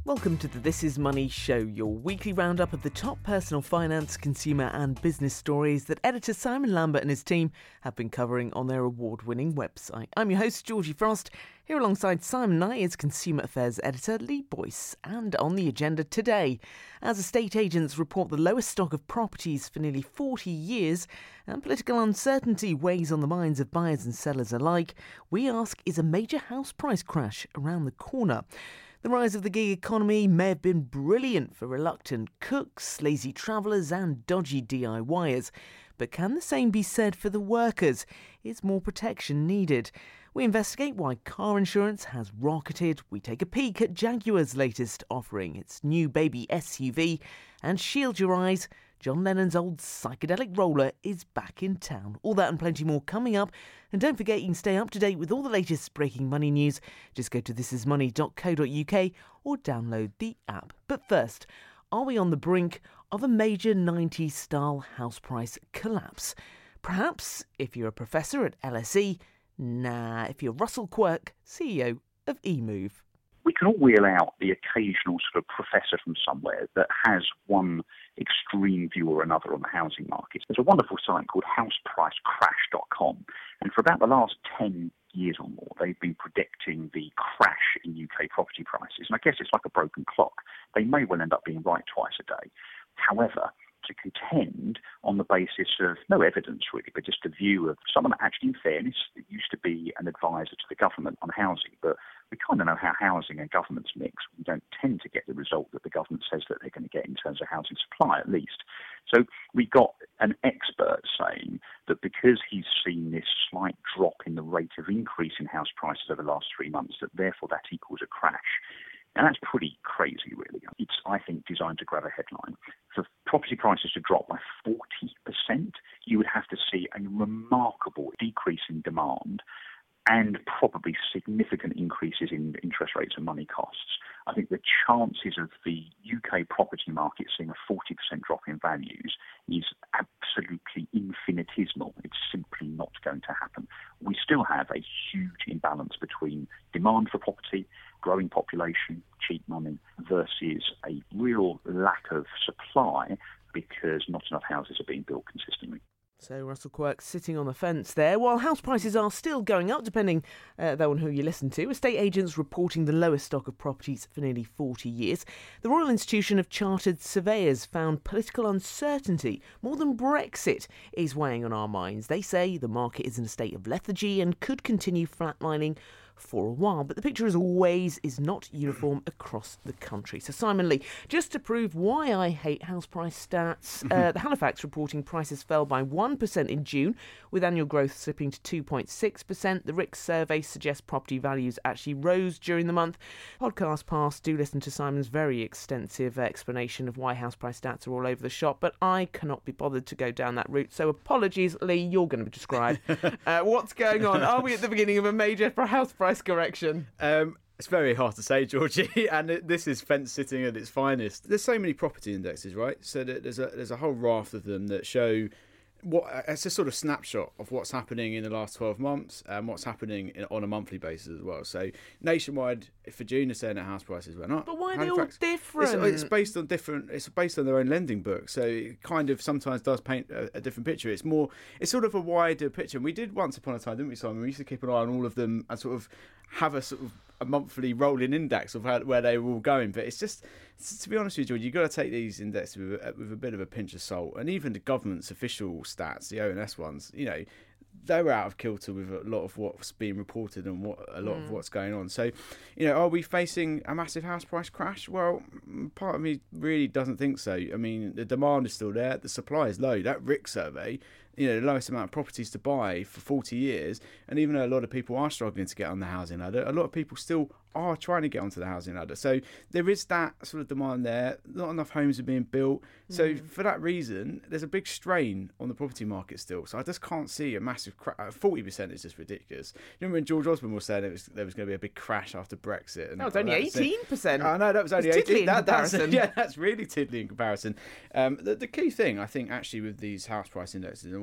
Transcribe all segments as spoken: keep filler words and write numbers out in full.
Welcome to the This Is Money show, your weekly roundup of the top personal finance, consumer and business stories that editor Simon Lambert and his team have been covering on their award-winning website. I'm your host, Georgie Frost. Here alongside Simon and I is consumer affairs editor Lee Boyce. And on the agenda today, as estate agents report the lowest stock of properties for nearly forty years and political uncertainty weighs on the minds of buyers and sellers alike, we ask, is a major house price crash around the corner? The rise of the gig economy may have been brilliant for reluctant cooks, lazy travellers and dodgy DIYers. But can the same be said for the workers? Is more protection needed? We investigate why car insurance has rocketed. We take a peek at Jaguar's latest offering, its new baby S U V. And shield your eyes, John Lennon's old psychedelic roller is back in town. All that and plenty more coming up. And don't forget, you can stay up to date with all the latest breaking money news. Just go to this is money dot co dot uk or download the app. But first, are we on the brink of a major nineties-style house price collapse? Perhaps if you're a professor at L S E. Nah, if you're Russell Quirk, C E O of eMove. We can all wheel out the occasional sort of professor from somewhere that has one extreme view or another on the housing market. There's a wonderful site called house price crash dot com, and for about the last ten years or more, they've been predicting the crash in U K property prices. And I guess it's like a broken clock. They may well end up being right twice a day. However, to contend on the basis of no evidence really, but just a view of someone actually, in fairness, that used to be an advisor to the government on housing, but we kind of know how housing and governments mix. We don't tend to get the result that the government says that they're going to get in terms of housing supply, at least. So we got an expert saying that because he's seen this slight drop in the rate of increase in house prices over the last three months, that therefore that equals a crash. And that's pretty crazy, really. It's, I think, designed to grab a headline. For property prices to drop by forty percent, you would have to see a remarkable decrease in demand and probably significant increases in interest rates and money costs. I think the chances of the U K property market seeing a forty percent drop in values is absolutely infinitesimal. It's simply not going to happen. We still have a huge imbalance between demand for property, growing population, cheap money, versus a real lack of supply because not enough houses are being built consistently. So Russell Quirk sitting on the fence there. While house prices are still going up, depending uh, though on who you listen to, estate agents reporting the lowest stock of properties for nearly forty years. The Royal Institution of Chartered Surveyors found political uncertainty, more than Brexit, is weighing on our minds. They say the market is in a state of lethargy and could continue flatlining for a while, but the picture as always is not uniform across the country. So Simon Lee, just to prove why I hate house price stats, uh, the Halifax reporting prices fell by one percent in June, with annual growth slipping to two point six percent. The R I C S survey suggests property values actually rose during the month. Podcast past, do listen to Simon's very extensive explanation of why house price stats are all over the shop, but I cannot be bothered to go down that route, so apologies, Lee, you're going to describe uh, what's going on. Are we at the beginning of a major house price correction? Um, it's very hard to say, Georgie, and it, this is fence sitting at its finest. There's so many property indexes, right? So that there's a there's a whole raft of them that show what it's a sort of snapshot of what's happening in the last twelve months and what's happening in, on a monthly basis as well. So nationwide, for June, they're saying that house prices went up. But why are they Halifax, all different? It's, it's based on different. It's based on their own lending book, so it kind of sometimes does paint a, a different picture. It's more. It's sort of a wider picture. And we did once upon a time, didn't we, Simon? We used to keep an eye on all of them and sort of have a sort of a monthly rolling index of how, where they were all going. But it's just, to be honest with you, George, you've got to take these indexes with a, with a bit of a pinch of salt. And even the government's official stats, the O N S ones, you know, they were out of kilter with a lot of what's being reported and what a lot mm. of what's going on. So, you know, are we facing a massive house price crash? Well, part of me really doesn't think so. I mean, the demand is still there. The supply is low. That R I C S survey, you know, the lowest amount of properties to buy for forty years. And even though a lot of people are struggling to get on the housing ladder, a lot of people still are trying to get onto the housing ladder. So there is that sort of demand there. Not enough homes are being built. So mm. for that reason, there's a big strain on the property market still. So I just can't see a massive crash. forty percent is just ridiculous. You remember when George Osborne was saying it was, there was going to be a big crash after Brexit? And that was only eighteen percent. I know, that was only it's eighteen percent. That, that's, yeah, that's really tiddly in comparison. Um, the, the key thing, I think, actually, with these house price indexes, and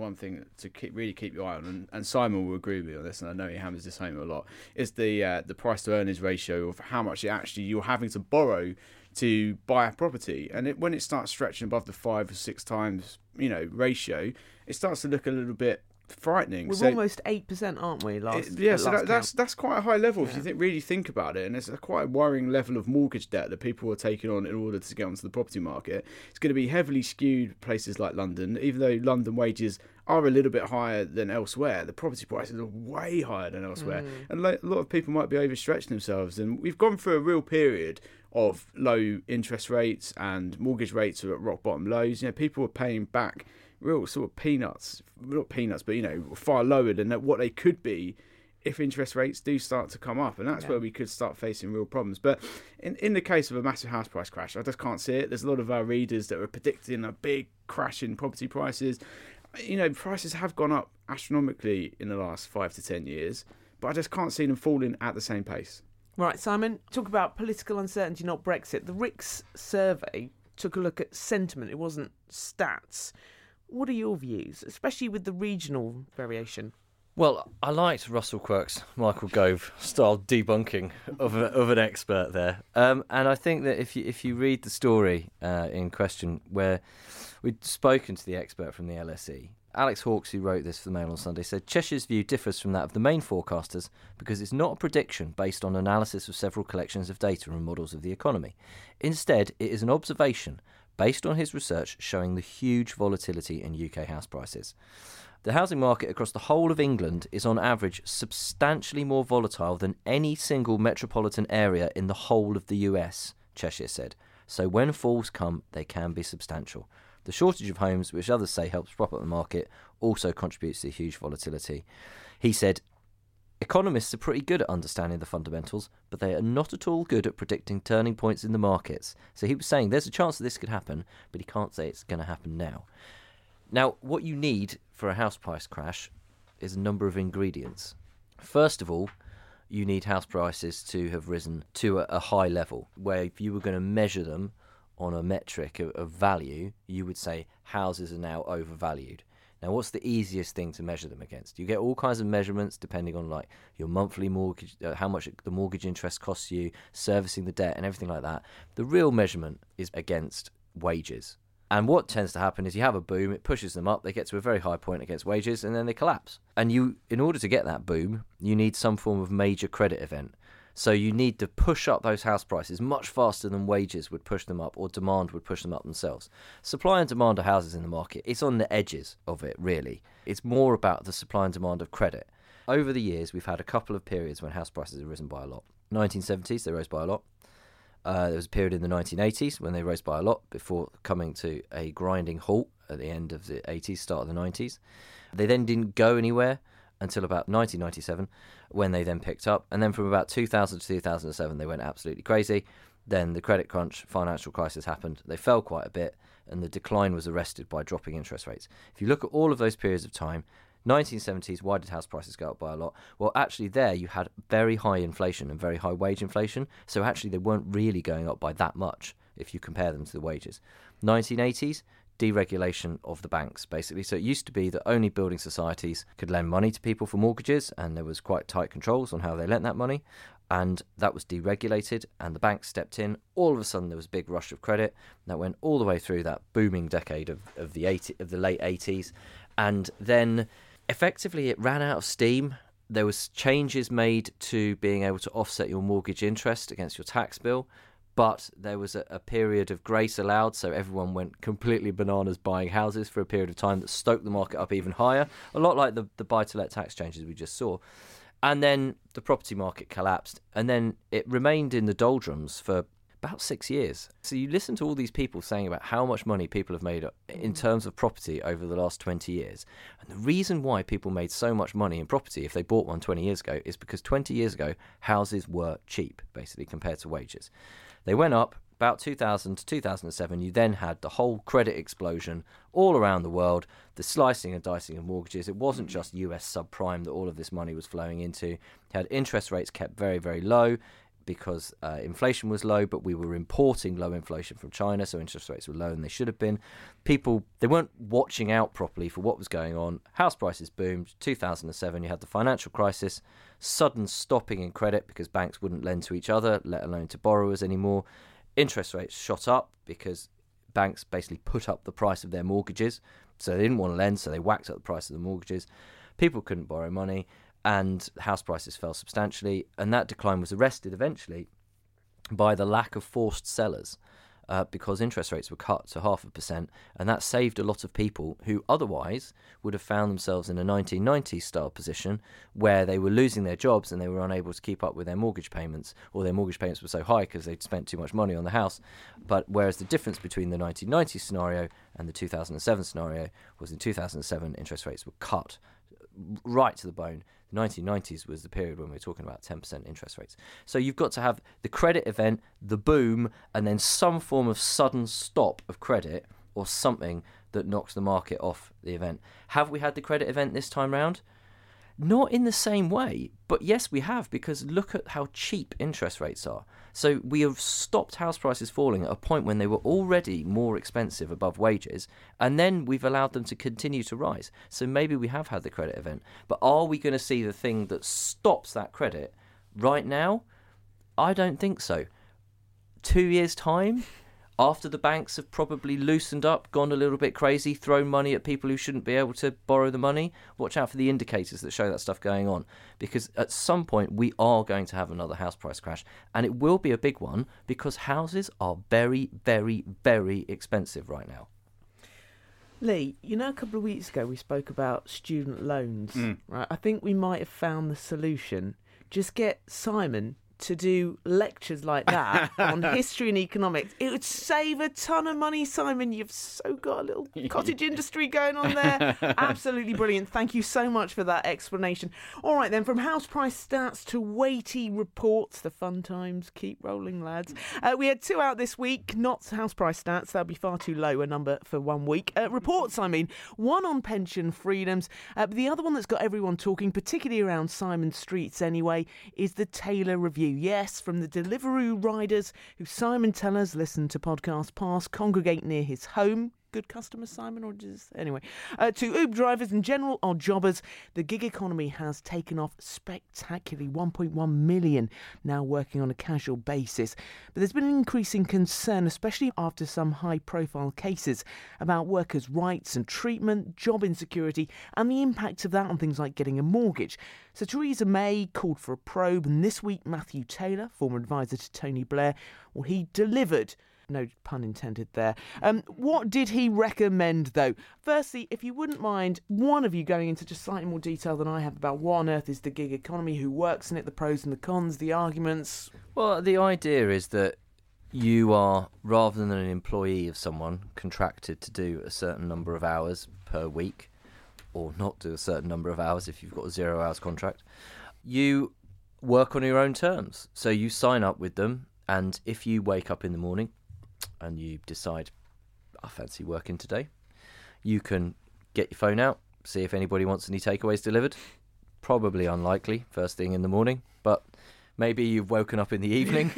one thing to keep really keep your eye on, and, and Simon will agree with me on this, and I know he hammers this home a lot, is the uh, the price to earnings ratio of how much it actually you're having to borrow to buy a property. And it, when it starts stretching above the five or six times, you know, ratio, it starts to look a little bit frightening. We're so, almost eight percent, aren't we? Last, it, yeah, so last that, that's that's quite a high level if yeah. you think, really think about it, and it's a quite a worrying level of mortgage debt that people are taking on in order to get onto the property market. It's going to be heavily skewed places like London, even though London wages are a little bit higher than elsewhere. The property prices are way higher than elsewhere, mm. and a lot of people might be overstretching themselves. And we've gone through a real period of low interest rates, and mortgage rates are at rock bottom lows. You know, people are paying back real sort of peanuts, not peanuts, but, you know, far lower than what they could be if interest rates do start to come up. And that's yeah. where we could start facing real problems. But in, in the case of a massive house price crash, I just can't see it. There's a lot of our readers that are predicting a big crash in property prices. You know, prices have gone up astronomically in the last five to ten years, but I just can't see them falling at the same pace. Right, Simon, talk about political uncertainty, not Brexit. The R I C S survey took a look at sentiment. It wasn't stats. What are your views, especially with the regional variation? Well, I liked Russell Quirk's Michael Gove style debunking of a, of an expert there, um, and I think that if you if you read the story uh, in question, where we'd spoken to the expert from the L S E, Alex Hawkes, who wrote this for the Mail on Sunday, said Cheshire's view differs from that of the main forecasters because it's not a prediction based on analysis of several collections of data and models of the economy. Instead, it is an observation based on his research showing the huge volatility in U K house prices. The housing market across the whole of England is on average substantially more volatile than any single metropolitan area in the whole of the U S, Cheshire said. So when falls come, they can be substantial. The shortage of homes, which others say helps prop up the market, also contributes to huge volatility. He said, economists are pretty good at understanding the fundamentals, but they are not at all good at predicting turning points in the markets. So he was saying there's a chance that this could happen, but he can't say it's going to happen now. Now, what you need for a house price crash is a number of ingredients. First of all, you need house prices to have risen to a, a high level, where if you were going to measure them on a metric of, of value, you would say houses are now overvalued. Now, what's the easiest thing to measure them against? You get all kinds of measurements depending on like your monthly mortgage, uh, how much the mortgage interest costs you, servicing the debt and everything like that. The real measurement is against wages. And what tends to happen is you have a boom, it pushes them up, they get to a very high point against wages, and then they collapse. And you, in order to get that boom, you need some form of major credit event. So you need to push up those house prices much faster than wages would push them up or demand would push them up themselves. Supply and demand of houses in the market, it's on the edges of it, really. It's more about the supply and demand of credit. Over the years, we've had a couple of periods when house prices have risen by a lot. nineteen seventies, they rose by a lot. Uh, there was a period in the nineteen eighties when they rose by a lot before coming to a grinding halt at the end of the eighties, start of the nineties. They then didn't go anywhere until about nineteen ninety-seven, when they then picked up. And then from about two thousand to two thousand seven, they went absolutely crazy. Then the credit crunch, financial crisis happened. They fell quite a bit, and the decline was arrested by dropping interest rates. If you look at all of those periods of time, nineteen seventies, why did house prices go up by a lot? Well, actually there you had very high inflation and very high wage inflation, so actually they weren't really going up by that much if you compare them to the wages. nineteen eighties, deregulation of the banks, basically. So it used to be that only building societies could lend money to people for mortgages, and there was quite tight controls on how they lent that money, and that was deregulated, and the banks stepped in. All of a sudden there was a big rush of credit that went all the way through that booming decade of, of the eighty, of the late eighties, and then effectively it ran out of steam. There was changes made to being able to offset your mortgage interest against your tax bill, but there was a, a period of grace allowed, so everyone went completely bananas buying houses for a period of time that stoked the market up even higher, a lot like the, the buy-to-let tax changes we just saw. And then the property market collapsed, and then it remained in the doldrums for about six years. So you listen to all these people saying about how much money people have made in terms of property over the last twenty years. And the reason why people made so much money in property if they bought one twenty years ago is because twenty years ago, houses were cheap, basically, compared to wages. They went up about two thousand to two thousand seven. You then had the whole credit explosion all around the world, the slicing and dicing of mortgages. It wasn't just U S subprime that all of this money was flowing into. You had interest rates kept very, very low. because uh, inflation was low, but we were importing low inflation from China, so interest rates were low and they should have been. People, they weren't watching out properly for what was going on. House prices boomed. two thousand seven, you had the financial crisis, sudden stopping in credit because banks wouldn't lend to each other, let alone to borrowers anymore. Interest rates shot up because banks basically put up the price of their mortgages. So they didn't want to lend, so they whacked up the price of the mortgages. People couldn't borrow money, and house prices fell substantially. And that decline was arrested eventually by the lack of forced sellers, uh, because interest rates were cut to half a percent, and that saved a lot of people who otherwise would have found themselves in a nineteen nineties style position where they were losing their jobs and they were unable to keep up with their mortgage payments, or their mortgage payments were so high because they'd spent too much money on the house. But whereas the difference between the nineteen nineties scenario and the two thousand seven scenario was in two thousand seven interest rates were cut right to the bone. The nineteen nineties was the period when we were talking about ten percent interest rates. So you've got to have the credit event, the boom, and then some form of sudden stop of credit or something that knocks the market off the event. Have we had the credit event this time round? Not in the same way, but yes, we have, because look at how cheap interest rates are. So we have stopped house prices falling at a point when they were already more expensive above wages, and then we've allowed them to continue to rise. So maybe we have had the credit event, but are we going to see the thing that stops that credit right now? I don't think so. Two years' time? After the banks have probably loosened up, gone a little bit crazy, thrown money at people who shouldn't be able to borrow the money, watch out for the indicators that show that stuff going on. Because at some point, we are going to have another house price crash. And it will be a big one because houses are very, very, very expensive right now. Lee, you know, a couple of weeks ago we spoke about student loans, mm. right? I think we might have found the solution. Just get Simon to do lectures like that on history and economics. It would save a ton of money, Simon. You've so got a little cottage industry going on there. Absolutely brilliant. Thank you so much for that explanation. All right, then, from house price stats to weighty reports, the fun times keep rolling, lads. Uh, we had two out this week, not house price stats. That'll be far too low a number for one week. Uh, reports, I mean, one on pension freedoms. Uh, but the other one that's got everyone talking, particularly around Simon Streets anyway, is the Taylor Review. Yes, from the Deliveroo riders who, Simon tells us, listen to podcasts past, congregate near his home. Good customers, Simon, or just anyway. Uh, to Uber drivers and general odd jobbers, the gig economy has taken off spectacularly. one point one million now working on a casual basis. But there's been an increasing concern, especially after some high-profile cases about workers' rights and treatment, job insecurity, and the impact of that on things like getting a mortgage. So Theresa May called for a probe, and this week Matthew Taylor, former advisor to Tony Blair, well, he delivered. No pun intended there. Um, what did he recommend, though? Firstly, if you wouldn't mind, one of you going into just slightly more detail than I have about what on earth is the gig economy, who works in it, the pros and the cons, the arguments. Well, the idea is that you are, rather than an employee of someone, contracted to do a certain number of hours per week, or not do a certain number of hours if you've got a zero hours contract. You work on your own terms. So you sign up with them, and if you wake up in the morning and you decide, I fancy working today, you can get your phone out, see if anybody wants any takeaways delivered. Probably unlikely first thing in the morning, but maybe you've woken up in the evening,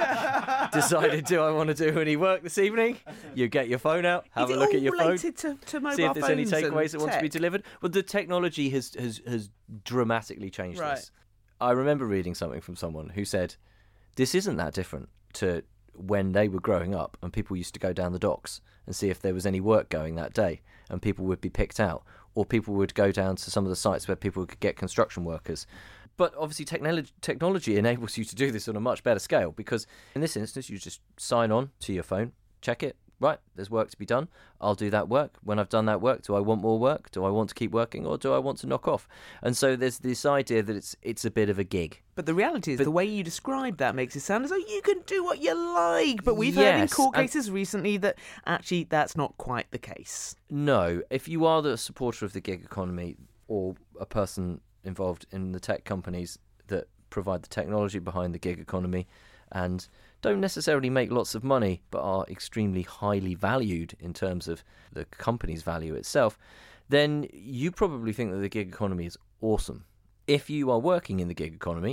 decided, do I want to do any work this evening? You get your phone out, have Is a look it at your all phone, related to, to mobile see if there's any phones takeaways and that want to be tech? delivered. Well, the technology has, has, has dramatically changed Right. this. I remember reading something from someone who said, this isn't that different to when they were growing up and people used to go down the docks and see if there was any work going that day, and people would be picked out, or people would go down to some of the sites where people could get construction workers. But obviously technology technology enables you to do this on a much better scale, because in this instance you just sign on to your phone, check it, right, there's work to be done, I'll do that work. When I've done that work, do I want more work? Do I want to keep working, or do I want to knock off? And so there's this idea that it's it's a bit of a gig. But the reality is, But- the way you describe that makes it sound as though you can do what you like. But we've heard in Yes, court and- cases recently that actually that's not quite the case. No, if you are the supporter of the gig economy, or a person involved in the tech companies that provide the technology behind the gig economy and don't necessarily make lots of money but are extremely highly valued in terms of the company's value itself, then you probably think that the gig economy is awesome. If you are working in the gig economy,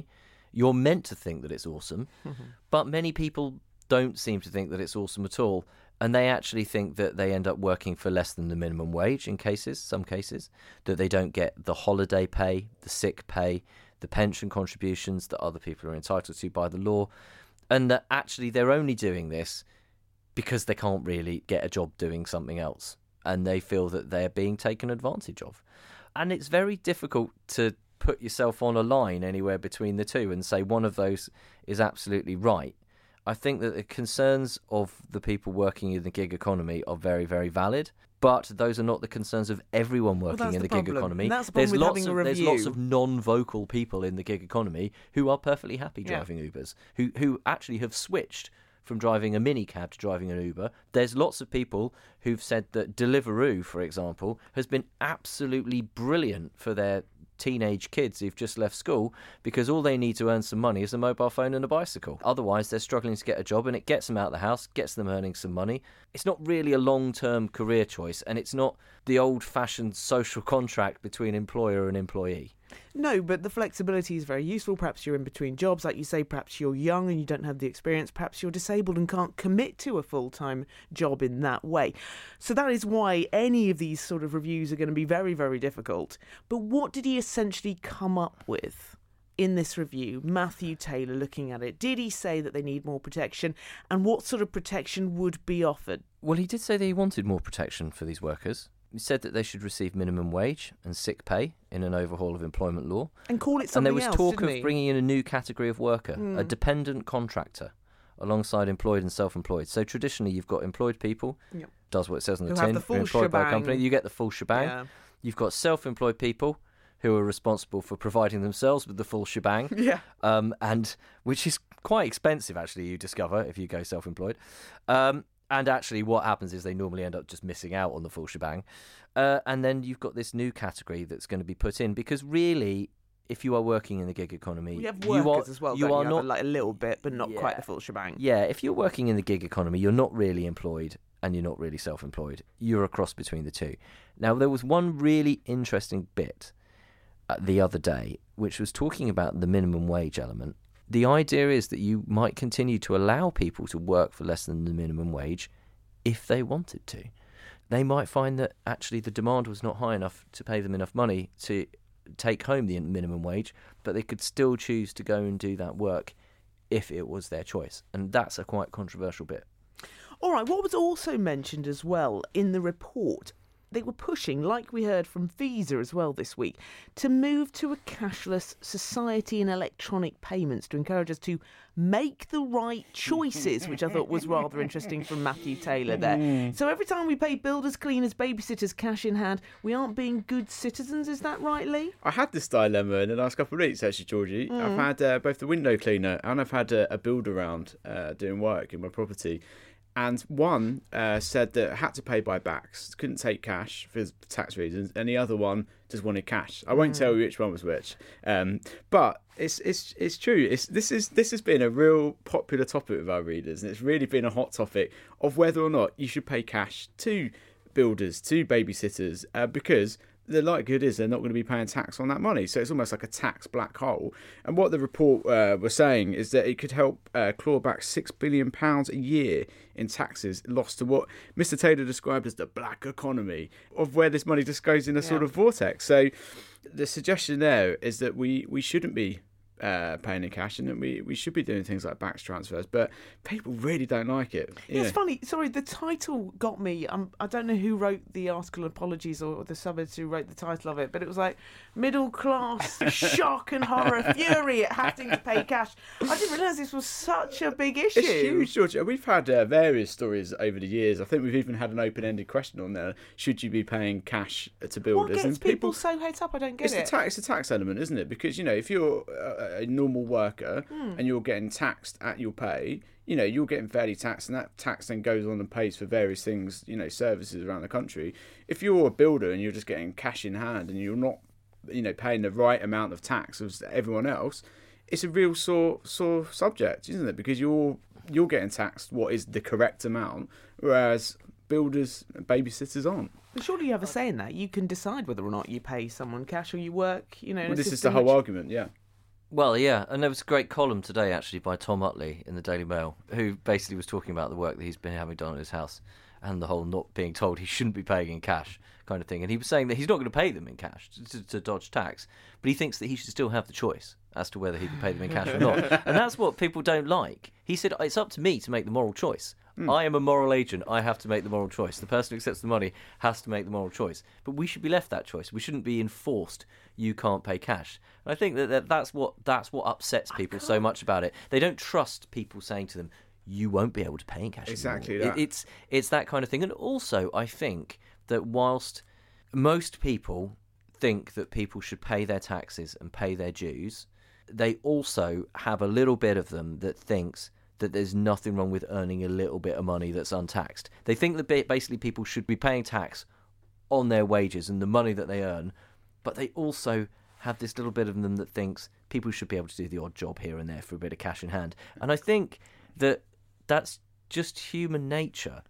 You're meant to think that it's awesome, but many people don't seem to think that it's awesome at all. And they actually think that they end up working for less than the minimum wage in cases, some cases, that they don't get the holiday pay, the sick pay, the pension contributions that other people are entitled to by the law, and that actually they're only doing this because they can't really get a job doing something else, and they feel that they're being taken advantage of. And it's very difficult to put yourself on a line anywhere between the two and say one of those is absolutely right. I think that the concerns of the people working in the gig economy are very, very valid, but those are not the concerns of everyone working well, in the, the gig problem. economy. And that's the there's, problem with lots having of, a there's review. lots of non-vocal people in the gig economy who are perfectly happy Yeah. driving Ubers, who who actually have switched from driving a minicab to driving an Uber. There's lots of people who've said that Deliveroo, for example, has been absolutely brilliant for their teenage kids who've just left school, because all they need to earn some money is a mobile phone and a bicycle. Otherwise, they're struggling to get a job, and it gets them out of the house, gets them earning some money. It's not really a long-term career choice, and it's not the old-fashioned social contract between employer and employee. No, but the flexibility is very useful. Perhaps you're in between jobs, like you say, perhaps you're young and you don't have the experience, perhaps you're disabled and can't commit to a full-time job in that way. So that is why any of these sort of reviews are going to be very, very difficult. But what did he essentially come up with in this review, Matthew Taylor, looking at it? Did he say that they need more protection, and what sort of protection would be offered? Well, he did say that he wanted more protection for these workers. He said that they should receive minimum wage and sick pay in an overhaul of employment law. And call it And something there was else, talk didn't of he? bringing in a new category of worker, Mm. a dependent contractor, alongside employed and self-employed. So traditionally, you've got employed people, Yep. does what it says on the Who have tin, the full you're employed by a company, shebang. you get the full shebang. Yeah. You've got self-employed people who are responsible for providing themselves with the full shebang, Yeah. um, and which is quite expensive, actually, you discover, if you go self-employed. Um, and actually what happens is they normally end up just missing out on the full shebang. Uh, and then you've got this new category that's going to be put in, because really, if you are working in the gig economy, We have you workers are, as well, you don't are you? not Have a, like a little bit, but not Yeah. quite the full shebang. Yeah, if you're working in the gig economy, you're not really employed and you're not really self-employed. You're a cross between the two. Now, there was one really interesting bit uh, the other day, which was talking about the minimum wage element. The idea is that you might continue to allow people to work for less than the minimum wage if they wanted to. They might find that actually the demand was not high enough to pay them enough money to take home the minimum wage, but they could still choose to go and do that work if it was their choice. And that's a quite controversial bit. All right, what was also mentioned as well in the report, they were pushing, like we heard from Visa as well this week, to move to a cashless society and electronic payments to encourage us to make the right choices, which I thought was rather interesting from Matthew Taylor there. So every time we pay builders, cleaners, babysitters cash in hand, we aren't being good citizens, is that right, Lee? I had this dilemma in the last couple of weeks, actually, Georgie. I've had uh, both the window cleaner and I've had a, a build around uh, doing work in my property. And one uh, said that had to pay by backs, couldn't take cash for tax reasons, and the other one just wanted cash. I won't tell you which one was which, um, but it's it's it's true. It's this is this has been a real popular topic with our readers, and it's really been a hot topic of whether or not you should pay cash to builders, to babysitters, uh, because the likelihood is they're not going to be paying tax on that money. So it's almost like a tax black hole. And what the report uh, was saying is that it could help uh, claw back six billion pounds a year in taxes lost to what Mister Taylor described as the black economy, of where this money just goes in a sort Yeah. of vortex. So the suggestion there is that we, we shouldn't be uh, paying in cash, and that we, we should be doing things like backs transfers, but people really don't like it. you It's know. funny. Sorry, the title got me. Um, I don't know who wrote the article. Apologies, or the suburbs who wrote the title of it. But it was like middle class shock and horror, fury at having to pay cash. I didn't realise this was such a big issue. It's huge, George. We've had uh, various stories over the years. I think we've even had an open-ended question on there. Should you be paying cash to What builders? gets And people so het up? I don't get it's it. the tax, it's the tax element, isn't it? Because you know, if you're a, a normal worker Hmm. and you're getting taxed at your pay, you know, you're getting fairly taxed, and that tax then goes on and pays for various things, you know, services around the country. If you're a builder and you're just getting cash in hand and you're not, you know, paying the right amount of tax as everyone else, it's a real sore sore subject, isn't it? Because you're you're getting taxed what is the correct amount, whereas builders and babysitters aren't. But surely you have a say in that. You can decide whether or not you pay someone cash or you work. You know. in a Well, this is the system whole which- argument, yeah. Well, yeah, and there was a great column today, actually, by Tom Utley in the Daily Mail, who basically was talking about the work that he's been having done at his house and the whole not being told he shouldn't be paying in cash kind of thing. And he was saying that he's not going to pay them in cash to, to, to dodge tax, but he thinks that he should still have the choice as to whether he can pay them in cash or not. And that's what people don't like. He said, it's up to me to make the moral choice. Mm. I am a moral agent. I have to make the moral choice. The person who accepts the money has to make the moral choice. But we should be left that choice. We shouldn't be enforced, you can't pay cash. And I think that, that that's what that's what upsets people so much about it. They don't trust people saying to them, you won't be able to pay in cash. Exactly anymore. that. It, it's, it's that kind of thing. And also, I think that whilst most people think that people should pay their taxes and pay their dues, they also have a little bit of them that thinks that there's nothing wrong with earning a little bit of money that's untaxed. They think that basically people should be paying tax on their wages and the money that they earn, but they also have this little bit of them that thinks people should be able to do the odd job here and there for a bit of cash in hand. And I think that that's just human nature.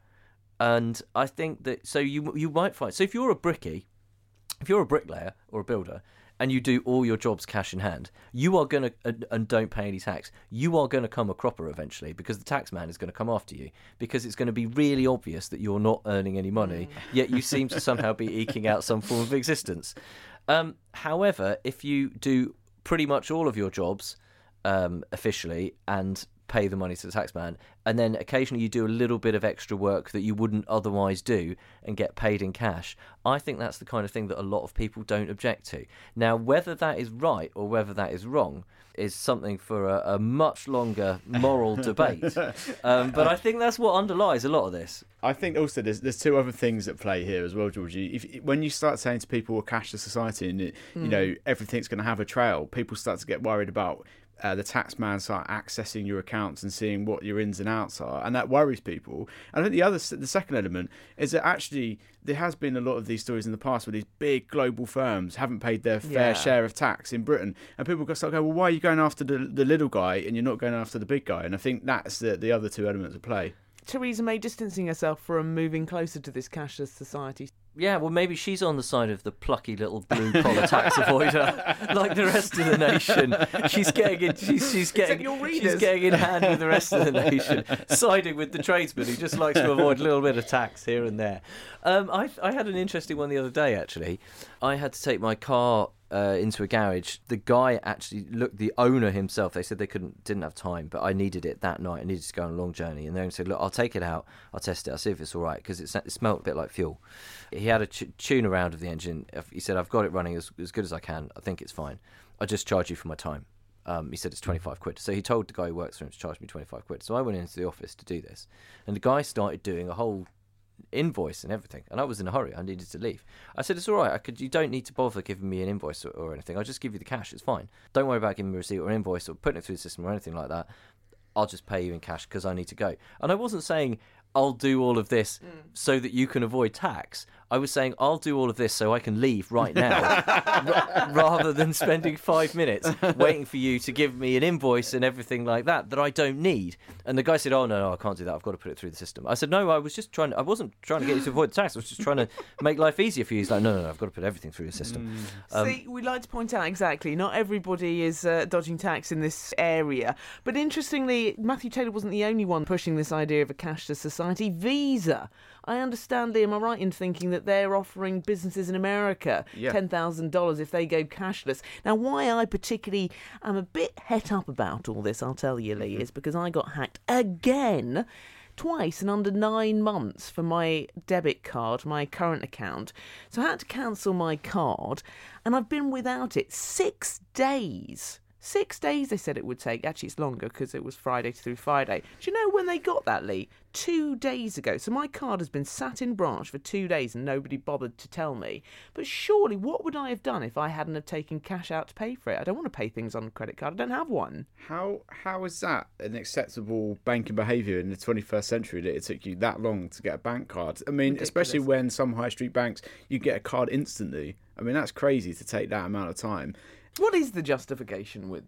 And I think that, so you you might find, so if you're a brickie, if you're a bricklayer or a builder, and you do all your jobs cash in hand, you are going to, and, and don't pay any tax, you are going to come a cropper eventually, because the tax man is going to come after you, because it's going to be really obvious that you're not earning any money, yet you seem to somehow be eking out some form of existence. Um, however, if you do pretty much all of your jobs um, officially and pay the money to the tax man, and then occasionally you do a little bit of extra work that you wouldn't otherwise do and get paid in cash, I think that's the kind of thing that a lot of people don't object to. Now, whether that is right or whether that is wrong is something for a, a much longer moral debate. Um, but I think that's what underlies a lot of this. I think also there's there's two other things at play here as well, Georgie. If when you start saying to people we're cashless society and it, mm. you know everything's going to have a trail, people start to get worried about Uh, the tax man start accessing your accounts and seeing what your ins and outs are, and that worries people. And I think the other, the second element is that actually there has been a lot of these stories in the past where these big global firms haven't paid their fair yeah. share of tax in Britain, and people go start going, well, why are you going after the the little guy and you're not going after the big guy? And I think that's the the other two elements at play. Theresa May distancing herself from moving closer to this cashless society. Yeah, well, maybe she's on the side of the plucky little blue-collar tax avoider, like the rest of the nation. She's getting in. She's, she's getting. She's getting in hand with the rest of the nation, siding with the tradesman who just likes to avoid a little bit of tax here and there. Um, I I had an interesting one the other day. Actually, I had to take my car uh, into a garage. The guy actually looked. The owner himself. They said they couldn't, didn't have time, but I needed it that night. I needed to go on a long journey, and they said, "Look, I'll take it out. I'll test it. I'll see if it's all right," because it, it smelled a bit like fuel. He had a ch- tune around of the engine. He said, I've got it running as, as good as I can. I think it's fine. I'll just charge you for my time. Um, he said it's twenty-five quid. So he told the guy who works for him to charge me twenty-five quid. So I went into the office to do this. And the guy started doing a whole invoice and everything. And I was in a hurry. I needed to leave. I said, it's all right. I could. You don't need to bother giving me an invoice or, or anything. I'll just give you the cash. It's fine. Don't worry about giving me a receipt or an invoice or putting it through the system or anything like that. I'll just pay you in cash because I need to go. And I wasn't saying I'll do all of this mm. so that you can avoid tax. I was saying I'll do all of this so I can leave right now r- rather than spending five minutes waiting for you to give me an invoice and everything like that that I don't need. And the guy said, oh, no, no, I can't do that. I've got to put it through the system. I said, no, I was just trying to, I wasn't trying to get you to avoid the tax. I was just trying to make life easier for you. He's like, no, no, no, I've got to put everything through the system. Mm. Um, See, we'd like to point out exactly, not everybody is uh, dodging tax in this area. But interestingly, Matthew Taylor wasn't the only one pushing this idea of a cashless society. Visa. I understand, Lee, am I right in thinking that they're offering businesses in America yeah. ten thousand dollars if they go cashless? Now, why I particularly am a bit het up about all this, I'll tell you, Lee, is because I got hacked again twice in under nine months for my debit card, my current account. So I had to cancel my card, and I've been without it six days. Six days they said it would take. Actually, it's longer because it was Friday through Friday. Do you know when they got that, Lee? Two days ago. So my card has been sat in branch for two days and nobody bothered to tell me. But surely, what would I have done if I hadn't have taken cash out to pay for it? I don't want to pay things on a credit card. I don't have one. How How is that an acceptable banking behaviour in the twenty-first century that it took you that long to get a bank card? I mean, Ridiculous. Especially when some high street banks, you get a card instantly. I mean, that's crazy to take that amount of time. What is the justification with that?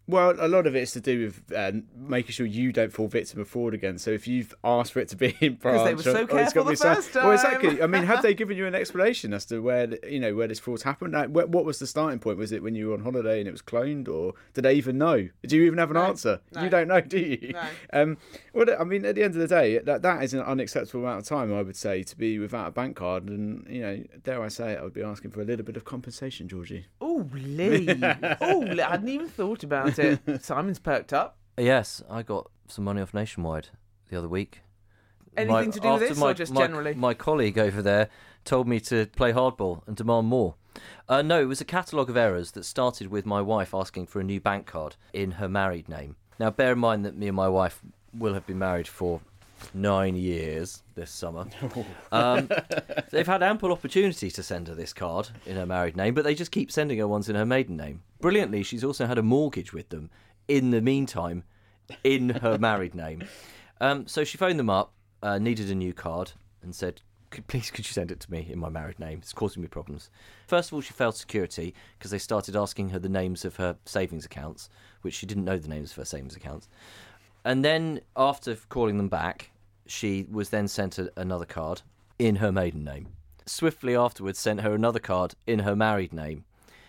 Well, a lot of it is to do with uh, making sure you don't fall victim of fraud again. So if you've asked for it to be in branch, they were so or, or it's careful got to be the first signed- Well, time. exactly. I mean, have they given you an explanation as to where the- you know where this fraud's happened? Like, what, what was the starting point? Was it when you were on holiday and it was cloned, or did they even know? Do you even have an No. answer? No. You don't know, do you? No. Um, well, I mean, at the end of the day, that that is an unacceptable amount of time, I would say, to be without a bank card, and you know, dare I say it, I would be asking for a little bit of compensation, Georgie. Oh, Lee. Oh, Lee. I hadn't even thought about it. Simon's perked up. Yes, I got some money off Nationwide the other week. Anything to do with after this, my, or just my, generally? My colleague over there told me to play hardball and demand more. Uh, no, it was a catalogue of errors that started with my wife asking for a new bank card in her married name. Now, bear in mind that me and my wife will have been married for nine years this summer. Um, they've had ample opportunity to send her this card in her married name, but they just keep sending her ones in her maiden name. Brilliantly, she's also had a mortgage with them in the meantime in her married name. Um, so she phoned them up, uh, needed a new card, and said, please could you send it to me in my married name? It's causing me problems. First of all, she failed security because they started asking her the names of her savings accounts, which she didn't know the names of her savings accounts. And then after calling them back, she was then sent a, another card in her maiden name. Swiftly afterwards sent her another card in her married name.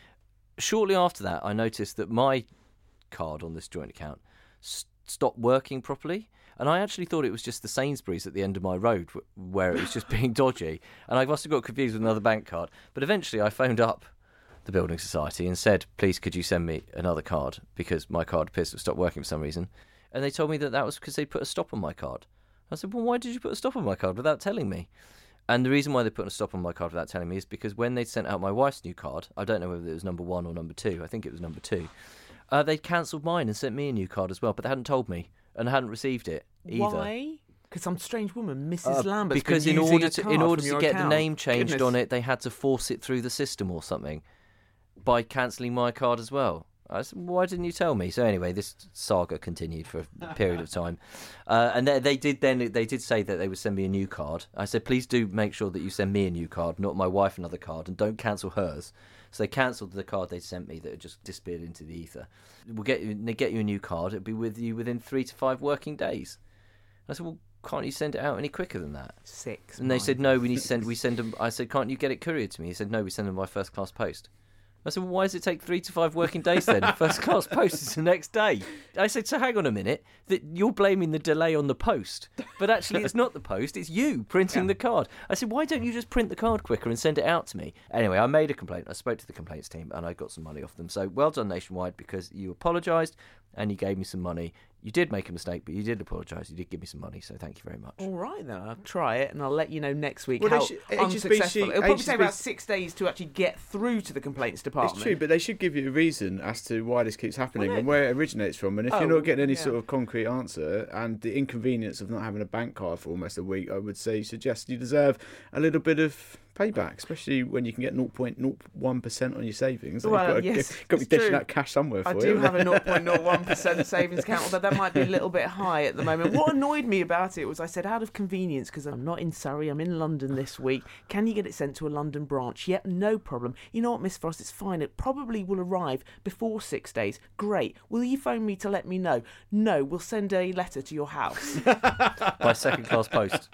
Shortly after that, I noticed that my card on this joint account st- stopped working properly, and I actually thought it was just the Sainsbury's at the end of my road w- where it was just being dodgy, and I must have got confused with another bank card. But eventually I phoned up the Building Society and said, please could you send me another card, because my card appears to have stopped working for some reason. And they told me that that was because they put a stop on my card. I said, well, why did you put a stop on my card without telling me? And the reason why they put a stop on my card without telling me is because when they sent out my wife's new card, I don't know whether it was number one or number two, I think it was number two, uh, they'd cancelled mine and sent me a new card as well, but they hadn't told me, and I hadn't received it either. Why? Because some strange woman, Missus Uh, Lambert's because been in using order a to card in order from to your get account. the name changed Goodness. on it, they had to force it through the system or something by cancelling my card as well. I said, why didn't you tell me? So anyway, this saga continued for a period of time, uh, and they, they did then they did say that they would send me a new card. I said, please do make sure that you send me a new card, not my wife another card, and don't cancel hers. So they cancelled the card they sent me that had just disappeared into the ether. We'll get you, they get you a new card. It'll be with you within three to five working days. I said, well, can't you send it out any quicker than that? Six. And they mine. said, no, we need to send. We send them. I said, can't you get it couriered to me? He said, no, we send them by first class post. I said, well, why does it take three to five working days then? First class post is the next day. I said, so hang on a minute, that you're blaming the delay on the post, but actually it's not the post, it's you printing Yeah. the card. I said, why don't you just print the card quicker and send it out to me? Anyway, I made a complaint. I spoke to the complaints team and I got some money off them. So well done, Nationwide, because you apologised and you gave me some money. You did make a mistake, but you did apologise. You did give me some money, so thank you very much. All right, then. I'll try it, and I'll let you know next week Well, they how should- H S B C unsuccessful. It'll probably take H S B C about six days to actually get through to the complaints department. It's true, but they should give you a reason as to why this keeps happening Well, and where it originates from. And if Oh, you're not getting any yeah. sort of concrete answer, and the inconvenience of not having a bank card for almost a week, I would say suggest you deserve a little bit of payback, especially when you can get zero point zero one percent on your savings. Well, You've got to, yes, got to be it's dishing true. out cash somewhere for I it, do haven't have they? a zero point zero one percent savings account, although that might be a little bit high at the moment. What annoyed me about it was I said, out of convenience, because I'm not in Surrey, I'm in London this week, can you get it sent to a London branch? Yep, no problem. You know what, Miss Frost, it's fine. It probably will arrive before six days. Great. Will you phone me to let me know? No, we'll send a letter to your house. By second class post.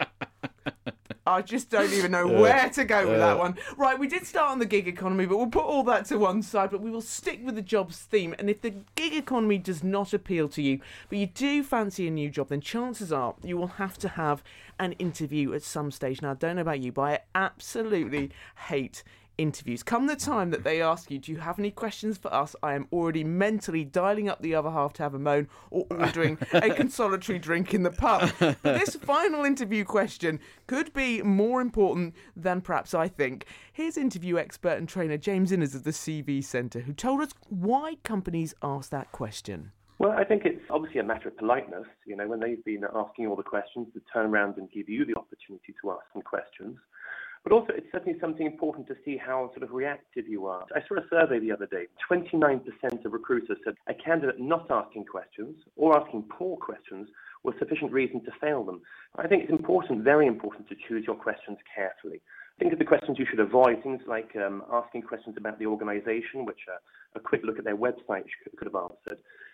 I just don't even know where to go with Uh. that one. Right, we did start on the gig economy, but we'll put all that to one side, but we will stick with the jobs theme. And if the gig economy does not appeal to you, but you do fancy a new job, then chances are you will have to have an interview at some stage. Now, I don't know about you, but I absolutely hate interviews. Come the time that they ask you, do you have any questions for us? I am already mentally dialing up the other half to have a moan or ordering a consolatory drink in the pub. But this final interview question could be more important than perhaps I think. Here's interview expert and trainer James Innes of the C V Centre, who told us why companies ask that question. Well, I think it's obviously a matter of politeness. You know, when they've been asking all the questions, to turn around and give you the opportunity to ask some questions. But also, it's certainly something important to see how sort of reactive you are. I saw a survey the other day. twenty-nine percent of recruiters said a candidate not asking questions or asking poor questions was sufficient reason to fail them. I think it's important, very important, to choose your questions carefully. Think of the questions you should avoid, things like um, asking questions about the organisation, which uh, a quick look at their website could have answered.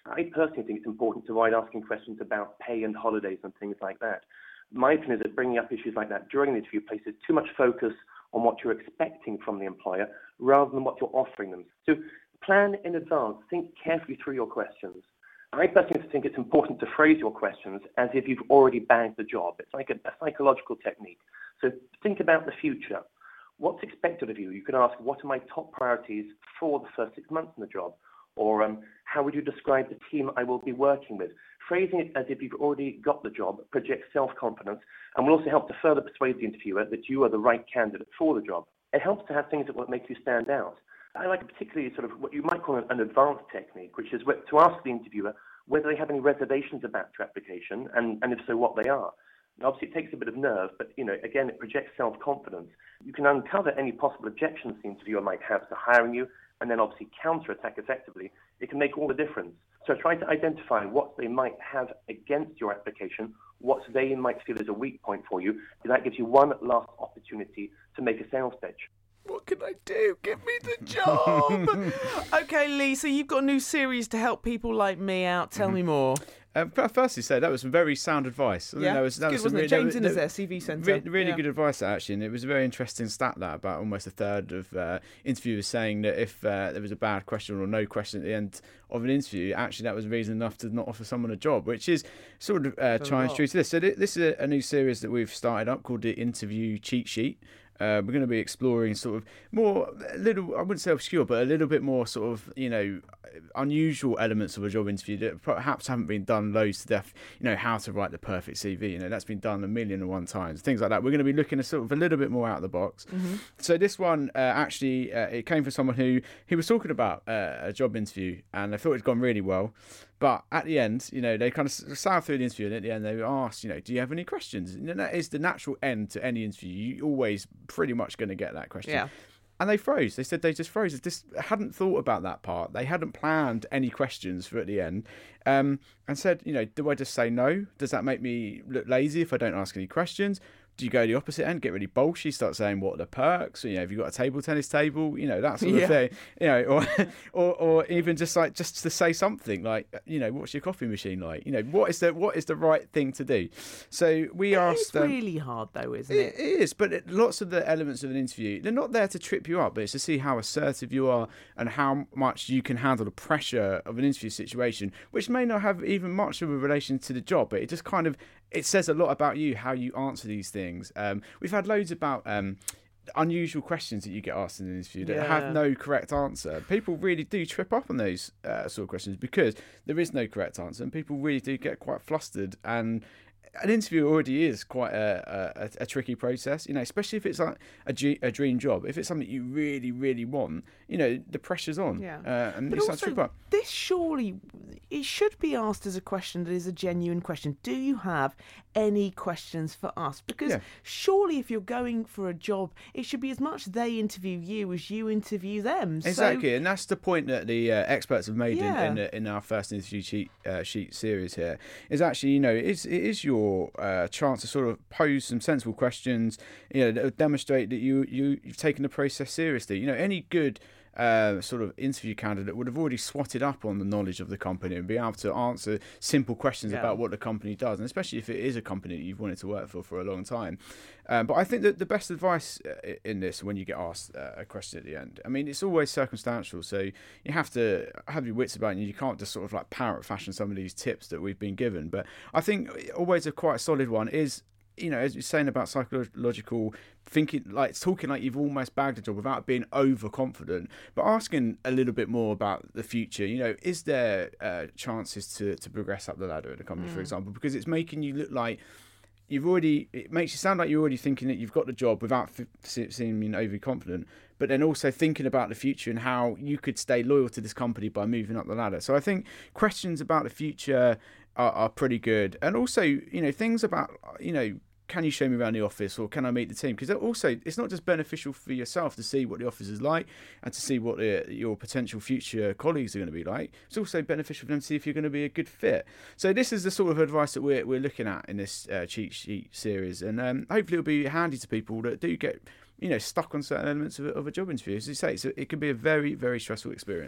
I personally think it's important to avoid asking questions about pay and holidays and things like that. My opinion is that bringing up issues like that during the interview places too much focus on what you're expecting from the employer rather than what you're offering them. So plan in advance, think carefully through your questions. I personally think it's important to phrase your questions as if you've already bagged the job. It's like a, a psychological technique. So think about the future. What's expected of you? You can ask, what are my top priorities for the first six months in the job? Or um, how would you describe the team I will be working with? Phrasing it as if you've already got the job projects self-confidence and will also help to further persuade the interviewer that you are the right candidate for the job. It helps to have things that will make you stand out. I like particularly sort of what you might call an, an advanced technique, which is to ask the interviewer whether they have any reservations about your application, and, and if so, what they are. And obviously, it takes a bit of nerve, but, you know, again, it projects self-confidence. You can uncover any possible objections the interviewer might have to hiring you, and then obviously counter-attack effectively. It can make all the difference. So try to identify what they might have against your application, what they might feel is a weak point for you, and that gives you one last opportunity to make a sales pitch. What can I do? Give me the job. Okay, Lee, so you've got a new series to help people like me out. Tell mm-hmm. me more. Um, firstly, say that was some very sound advice. I yeah, that was, that good, was wasn't really, it? James no, Innes there, C V Centre. Re- really yeah. good advice, actually, and it was a very interesting stat that about almost a third of uh, interviewers saying that if uh, there was a bad question or no question at the end of an interview, actually that was reason enough to not offer someone a job, which is sort of uh, trying true to this. So th- this is a, a new series that we've started up called the Interview Cheat Sheet. Uh, we're going to be exploring sort of more, a little, I wouldn't say obscure, but a little bit more sort of, you know, unusual elements of a job interview that perhaps haven't been done loads to death. You know, how to write the perfect C V. You know, that's been done a million and one times. Things like that. We're going to be looking at sort of a little bit more out of the box. Mm-hmm. So this one uh, actually, uh, it came from someone who he was talking about uh, a job interview, and I thought it'd gone really well. But at the end, you know, they kind of sailed through the interview, and at the end they were asked, you know, do you have any questions? And that is the natural end to any interview. You're always pretty much going to get that question. Yeah. And they froze. They said they just froze. They just hadn't thought about that part. They hadn't planned any questions for at the end, um, and said, you know, do I just say no? Does that make me look lazy if I don't ask any questions? Do you go the opposite end, get really bolshy, start saying what are the perks? Or, you know, have you got a table tennis table? You know, that sort of yeah. thing. You know, or, or or even just like just to say something like, you know, what's your coffee machine like? You know, what is the what is the right thing to do? So we it asked. It's um, really hard though, isn't it? It, it is, but it, lots of the elements of an interview, they're not there to trip you up, but it's to see how assertive you are and how much you can handle the pressure of an interview situation, which may not have even much of a relation to the job, but it just kind of it says a lot about you, how you answer these things. Um, we've had loads about um, unusual questions that you get asked in an interview that yeah. have no correct answer. People really do trip up on those uh, sort of questions because there is no correct answer, and people really do get quite flustered. And an interview already is quite a, a, a tricky process, you know, especially if it's like a, G, a dream job. If it's something you really, really want, you know, the pressure's on. Yeah. Uh, and but you start also, to trip up. This surely, it should be asked as a question that is a genuine question. Do you have any questions for us? Because yeah. surely if you're going for a job, it should be as much they interview you as you interview them. Exactly, so, and that's the point that the uh, experts have made yeah. in, in in our first interview sheet, uh, sheet series here, is actually, you know, it is, it is your uh, chance to sort of pose some sensible questions, you know, that will demonstrate that you, you, you've taken the process seriously. You know, any good Uh, sort of interview candidate would have already swatted up on the knowledge of the company and be able to answer simple questions yeah. about what the company does, and especially if it is a company that you've wanted to work for for a long time. Um, but I think that the best advice in this, when you get asked uh, a question at the end, I mean, it's always circumstantial, so you have to have your wits about you. You can't just sort of like parrot fashion some of these tips that we've been given. But I think always a quite solid one is, you know, as you're saying about psychological thinking, like talking like you've almost bagged a job without being overconfident, but asking a little bit more about the future. You know, is there uh, chances to, to progress up the ladder at the company, mm. for example? Because it's making you look like you've already, it makes you sound like you're already thinking that you've got the job without f- seeming overconfident, but then also thinking about the future and how you could stay loyal to this company by moving up the ladder. So I think questions about the future are, are pretty good. And also, you know, things about, you know, can you show me around the office, or can I meet the team? Because also, it's not just beneficial for yourself to see what the office is like and to see what the, your potential future colleagues are going to be like. It's also beneficial for them to see if you're going to be a good fit. So this is the sort of advice that we're we're looking at in this uh, cheat sheet series, and um, hopefully it'll be handy to people that do get, you know, stuck on certain elements of a, of a job interview. As you say, so it can be a very, very stressful experience.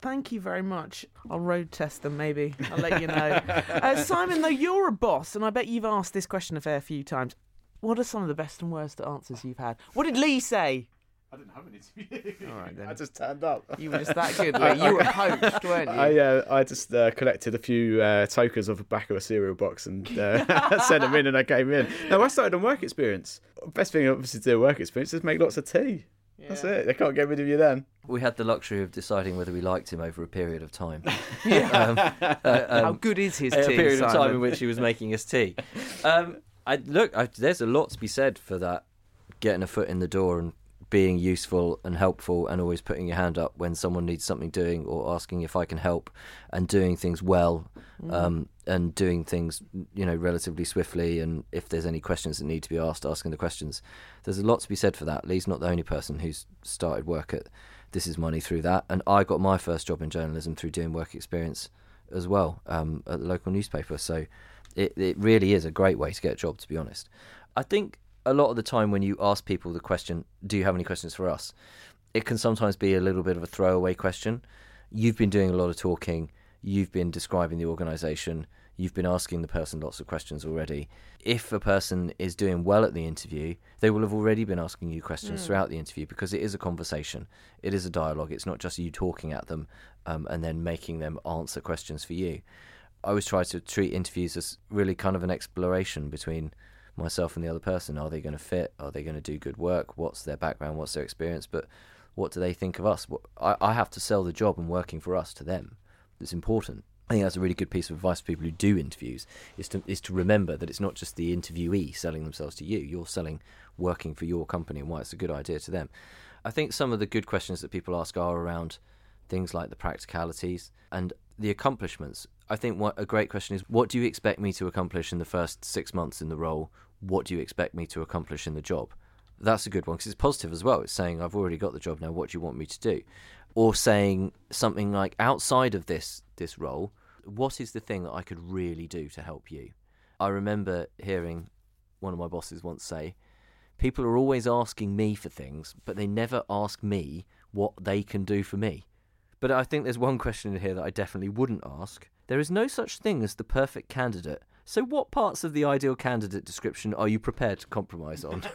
Thank you very much. I'll road test them, maybe. I'll let you know. uh, Simon, though, you're a boss, and I bet you've asked this question a fair few times. What are some of the best and worst answers you've had? What did Lee say? I didn't have an interview. All right, then. I just turned up. You were just that good, Lee. You were poached, weren't you? I uh, I just uh, collected a few uh, tokens off the back of a cereal box and uh, sent them in, and I came in. No, I started on work experience. Best thing, obviously, to do work experience is make lots of tea. Yeah. That's it. They can't get rid of you then. We had the luxury of deciding whether we liked him over a period of time. um, uh, um, How good is his tea, A period Simon? of time in which he was making us tea. Um, I, look, I, there's a lot to be said for that, getting a foot in the door and being useful and helpful and always putting your hand up when someone needs something doing or asking if I can help and doing things well mm. um, and doing things, you know, relatively swiftly, and if there's any questions that need to be asked, asking the questions. There's a lot to be said for that. Lee's not the only person who's started work at This Is Money through that, and I got my first job in journalism through doing work experience as well um, at the local newspaper, so it, it really is a great way to get a job, to be honest. I think a lot of the time when you ask people the question, do you have any questions for us? It can sometimes be a little bit of a throwaway question. You've been doing a lot of talking. You've been describing the organisation. You've been asking the person lots of questions already. If a person is doing well at the interview, they will have already been asking you questions mm. throughout the interview, because it is a conversation. It is a dialogue. It's not just you talking at them um, and then making them answer questions for you. I always try to treat interviews as really kind of an exploration between myself and the other person. Are they going to fit? Are they going to do good work? What's their background? What's their experience? But what do they think of us? What, I, I have to sell the job and working for us to them. It's important. I think that's a really good piece of advice for people who do interviews, is to is to remember that it's not just the interviewee selling themselves to you. You're selling working for your company and why it's a good idea to them. I think some of the good questions that people ask are around things like the practicalities and the accomplishments. I think what a great question is, what do you expect me to accomplish in the first six months in the role? What do you expect me to accomplish in the job? That's a good one, because it's positive as well. It's saying, I've already got the job now, what do you want me to do? Or saying something like, outside of this this role, what is the thing that I could really do to help you? I remember hearing one of my bosses once say, people are always asking me for things, but they never ask me what they can do for me. But I think there's one question in here that I definitely wouldn't ask. There is no such thing as the perfect candidate. So what parts of the ideal candidate description are you prepared to compromise on?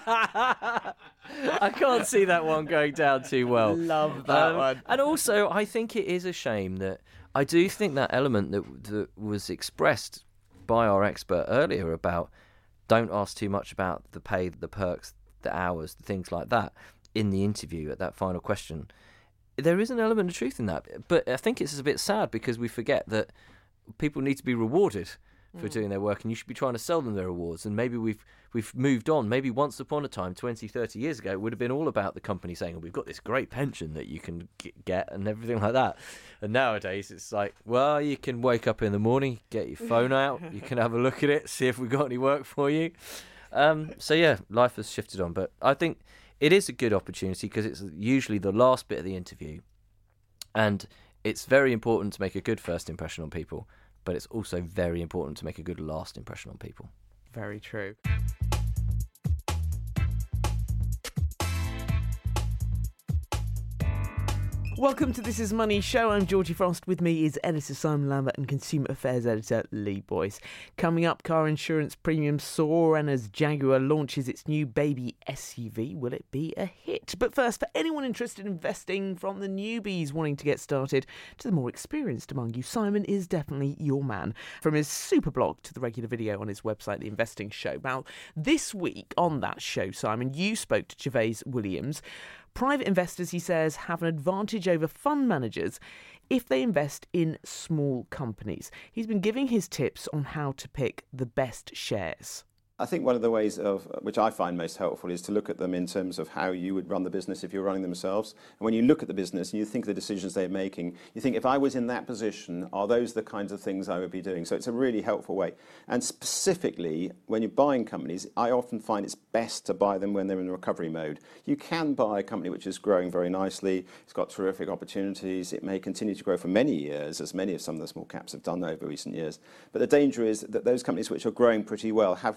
I can't see that one going down too well. Love that um, one. And also, I think it is a shame that I do think that element that, that was expressed by our expert earlier about don't ask too much about the pay, the perks, the hours, the things like that in the interview at that final question. There is an element of truth in that, but I think it's a bit sad because we forget that people need to be rewarded for mm. doing their work, and you should be trying to sell them their rewards. And maybe we've we've moved on. Maybe once upon a time, twenty, thirty years ago, it would have been all about the company saying, oh, we've got this great pension that you can get and everything like that. And nowadays it's like, well, you can wake up in the morning, get your phone out, you can have a look at it, see if we've got any work for you. Um, so yeah, life has shifted on. But I think it is a good opportunity because it's usually the last bit of the interview, and it's very important to make a good first impression on people, but it's also very important to make a good last impression on people. Very true. Welcome to This Is Money Show. I'm Georgie Frost. With me is editor Simon Lambert and consumer affairs editor Lee Boyce. Coming up, car insurance premiums soar, and as Jaguar launches its new baby S U V, will it be a hit? But first, for anyone interested in investing, from the newbies wanting to get started to the more experienced among you, Simon is definitely your man. From his super blog to the regular video on his website, The Investing Show. Now, this week on that show, Simon, you spoke to Gervais Williams. Private investors, he says, have an advantage over fund managers if they invest in small companies. He's been giving his tips on how to pick the best shares. I think one of the ways of which I find most helpful is to look at them in terms of how you would run the business if you're running themselves. And when you look at the business and you think of the decisions they're making, you think, if I was in that position, are those the kinds of things I would be doing? So it's a really helpful way. And specifically, when you're buying companies, I often find it's best to buy them when they're in recovery mode. You can buy a company which is growing very nicely, it's got terrific opportunities, it may continue to grow for many years, as many of some of the small caps have done over recent years. But the danger is that those companies which are growing pretty well have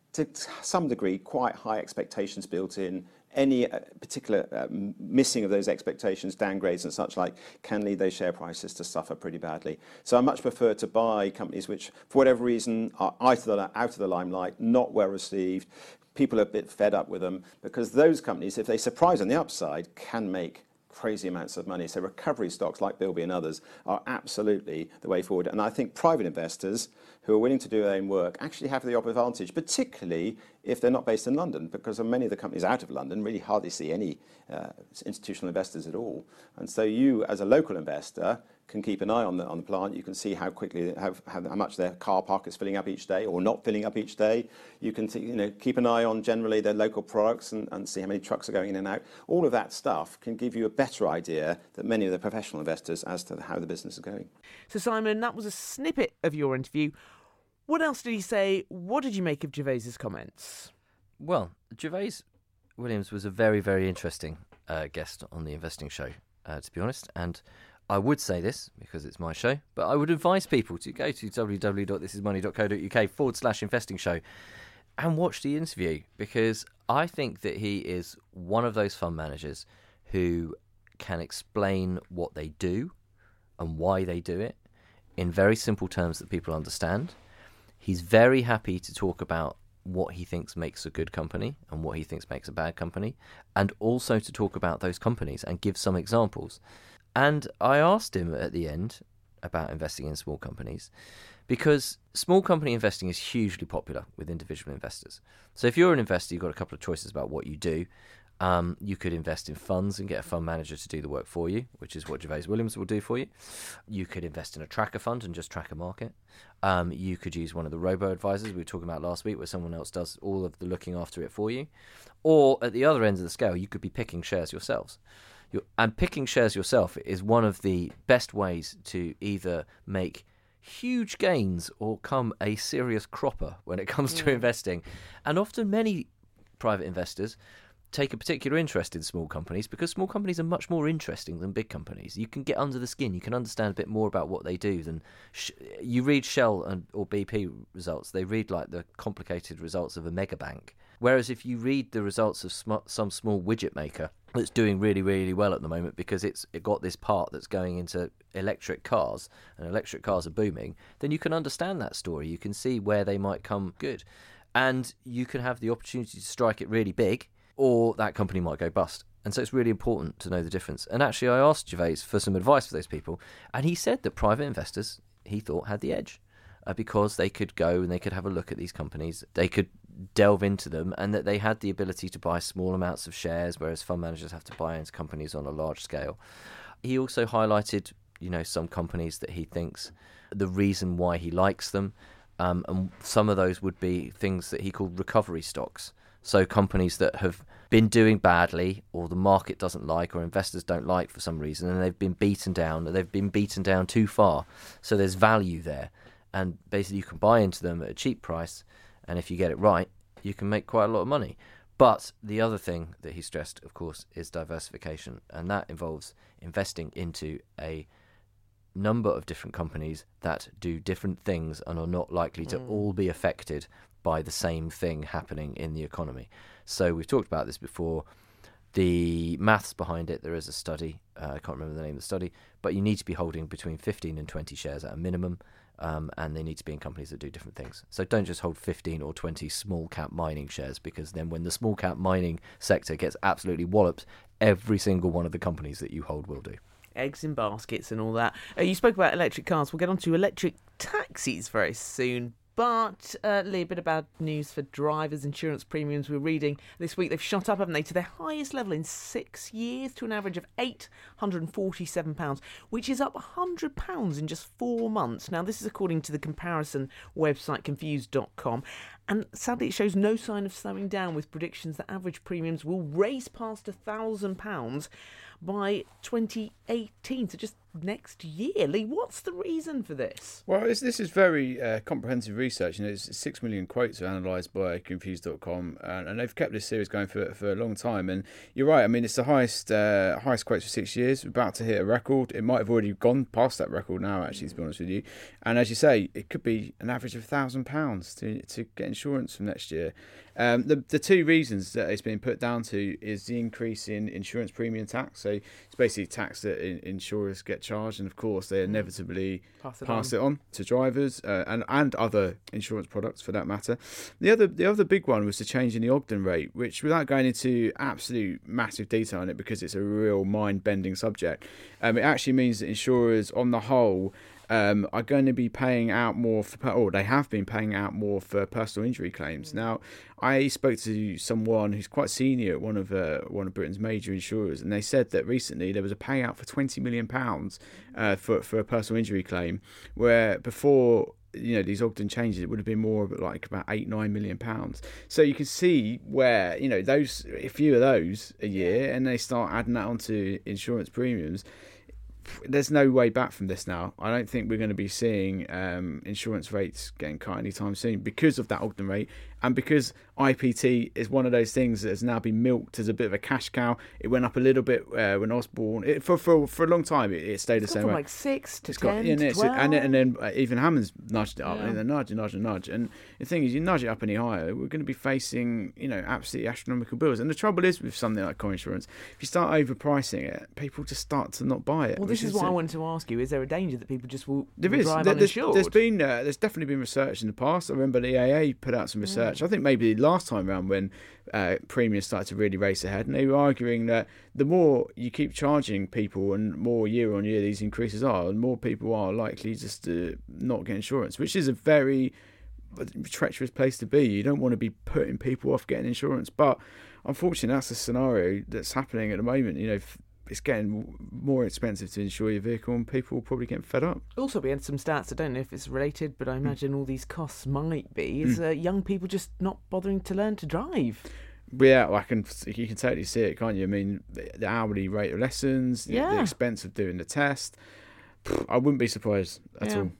to some degree, quite high expectations built in. Any uh, particular uh, missing of those expectations, downgrades and such like, can lead those share prices to suffer pretty badly. So I much prefer to buy companies which, for whatever reason, are out of the, out of the limelight, not well received. People are a bit fed up with them, because those companies, if they surprise on the upside, can make crazy amounts of money. So recovery stocks like Bilby and others are absolutely the way forward. And I think private investors who are willing to do their own work actually have the advantage, particularly if they're not based in London, because many of the companies out of London really hardly see any uh, institutional investors at all. And so you, as a local investor, can keep an eye on the on the plant. You can see how quickly, how, how much their car park is filling up each day or not filling up each day. You can t- you know keep an eye on generally their local products and, and see how many trucks are going in and out. All of that stuff can give you a better idea than many of the professional investors as to how the business is going. So Simon, that was a snippet of your interview. What else did he say? What did you make of Gervais's comments? Well, Gervais Williams was a very, very interesting uh, guest on the Investing Show, uh, to be honest, and I would say this because it's my show, but I would advise people to go to www.thisismoney.co.uk forward slash investing show and watch the interview, because I think that he is one of those fund managers who can explain what they do and why they do it in very simple terms that people understand. He's very happy to talk about what he thinks makes a good company and what he thinks makes a bad company, and also to talk about those companies and give some examples. And I asked him at the end about investing in small companies, because small company investing is hugely popular with individual investors. So if you're an investor, you've got a couple of choices about what you do. Um, you could invest in funds and get a fund manager to do the work for you, which is what Gervais Williams will do for you. You could invest in a tracker fund and just track a market. Um, you could use one of the robo-advisors we were talking about last week, where someone else does all of the looking after it for you. Or at the other end of the scale, you could be picking shares yourselves. You're, and picking shares yourself is one of the best ways to either make huge gains or come a serious cropper when it comes to mm. investing. And often many private investors take a particular interest in small companies because small companies are much more interesting than big companies. You can get under the skin. You can understand a bit more about what they do than sh- you read Shell and or B P results. They read like the complicated results of a mega bank. Whereas if you read the results of sm- some small widget maker that's doing really, really well at the moment because it's it got this part that's going into electric cars and electric cars are booming, then you can understand that story. You can see where they might come good. And you can have the opportunity to strike it really big, or that company might go bust. And so it's really important to know the difference. And actually, I asked Gervais for some advice for those people, and he said that private investors, he thought, had the edge uh, because they could go and they could have a look at these companies, they could delve into them, and that they had the ability to buy small amounts of shares, whereas fund managers have to buy into companies on a large scale. He also highlighted, you know, some companies that he thinks the reason why he likes them, um, and some of those would be things that he called recovery stocks. So companies that have been doing badly, or the market doesn't like, or investors don't like for some reason, and they've been beaten down, and they've been beaten down too far. So there's value there. And basically you can buy into them at a cheap price, and if you get it right, you can make quite a lot of money. But the other thing that he stressed, of course, is diversification. And that involves investing into a number of different companies that do different things and are not likely to mm. all be affected by the same thing happening in the economy. So we've talked about this before. The maths behind it, there is a study, uh, I can't remember the name of the study, but you need to be holding between fifteen and twenty shares at a minimum, um, and they need to be in companies that do different things. So don't just hold fifteen or twenty small cap mining shares, because then when the small cap mining sector gets absolutely walloped, every single one of the companies that you hold will do. Eggs in baskets and all that. Uh, you spoke about electric cars. We'll get on to electric taxis very soon. But uh, Lee, a bit of bad news for drivers. Insurance premiums we're reading this week, they've shot up, haven't they, to their highest level in six years, to an average of eight hundred forty-seven pounds, which is up one hundred pounds in just four months. Now, this is according to the comparison website confused dot com. And sadly, it shows no sign of slowing down, with predictions that average premiums will race past one thousand pounds by twenty eighteen. So just next year. Lee, what's the reason for this? Well, this, this is very uh, comprehensive research, and it's six million quotes are analysed by Confused dot com, and, and they've kept this series going for for a long time. And you're right. I mean, it's the highest uh, highest quotes for six years. We're about to hit a record. It might have already gone past that record now, actually, to be honest with you. And as you say, it could be an average of a thousand pounds to to get insurance from next year. Um, the the two reasons that it's been put down to is the increase in insurance premium tax. So it's basically tax that in, insurers get charged, and of course they inevitably Pass it pass on. it on to drivers uh, and and other insurance products for that matter. The other the other big one was the change in the Ogden rate, which, without going into absolute massive detail on it because it's a real mind bending subject, um, it actually means that insurers on the whole Um, are going to be paying out more for, or they have been paying out more for personal injury claims. Now, I spoke to someone who's quite senior at one of uh, one of Britain's major insurers, and they said that recently there was a payout for twenty million pounds uh, for for a personal injury claim, where before, you know, these Ogden changes, it would have been more like about eight, nine million pounds. So you can see where, you know, those, a few of those a year, and they start adding that onto insurance premiums. There's no way back from this now. I don't think we're going to be seeing um, insurance rates getting cut anytime soon because of that Ogden rate, and because I P T is one of those things that has now been milked as a bit of a cash cow. It went up a little bit uh, when Osborne, it, for for for a long time it, it stayed It's the gone same from way. like six to It's ten got, yeah, and, to it's, twelve. and, and then uh, even Hammond's nudged it up, Yeah. and then nudge and nudge and nudge. And the thing is, you nudge it up any higher, we're going to be facing, you know, absolutely astronomical bills. And the trouble is with something like car insurance, if you start overpricing it, people just start to not buy it. Well, this which is what a- I wanted to ask you. Is there a danger that people just will, There will is. drive There- There's, uninsured? there's been uh, there's definitely been research in the past. I remember the A A put out some research. I think maybe last time round when uh, premiums started to really race ahead, and they were arguing that the more you keep charging people and more year on year these increases are, the more people are likely just to not get insurance, which is a very treacherous place to be. You don't want to be putting people off getting insurance, but unfortunately that's the scenario that's happening at the moment. You know, it's getting more expensive to insure your vehicle, and people will probably get fed up. Also, we had some stats. I don't know if it's related, but I imagine all these costs might be. Is uh, young people just not bothering to learn to drive? Yeah, I can. You can totally see it, can't you? I mean, the, the hourly rate of lessons, the, Yeah. the expense of doing the test. Pff, I wouldn't be surprised at Yeah. all.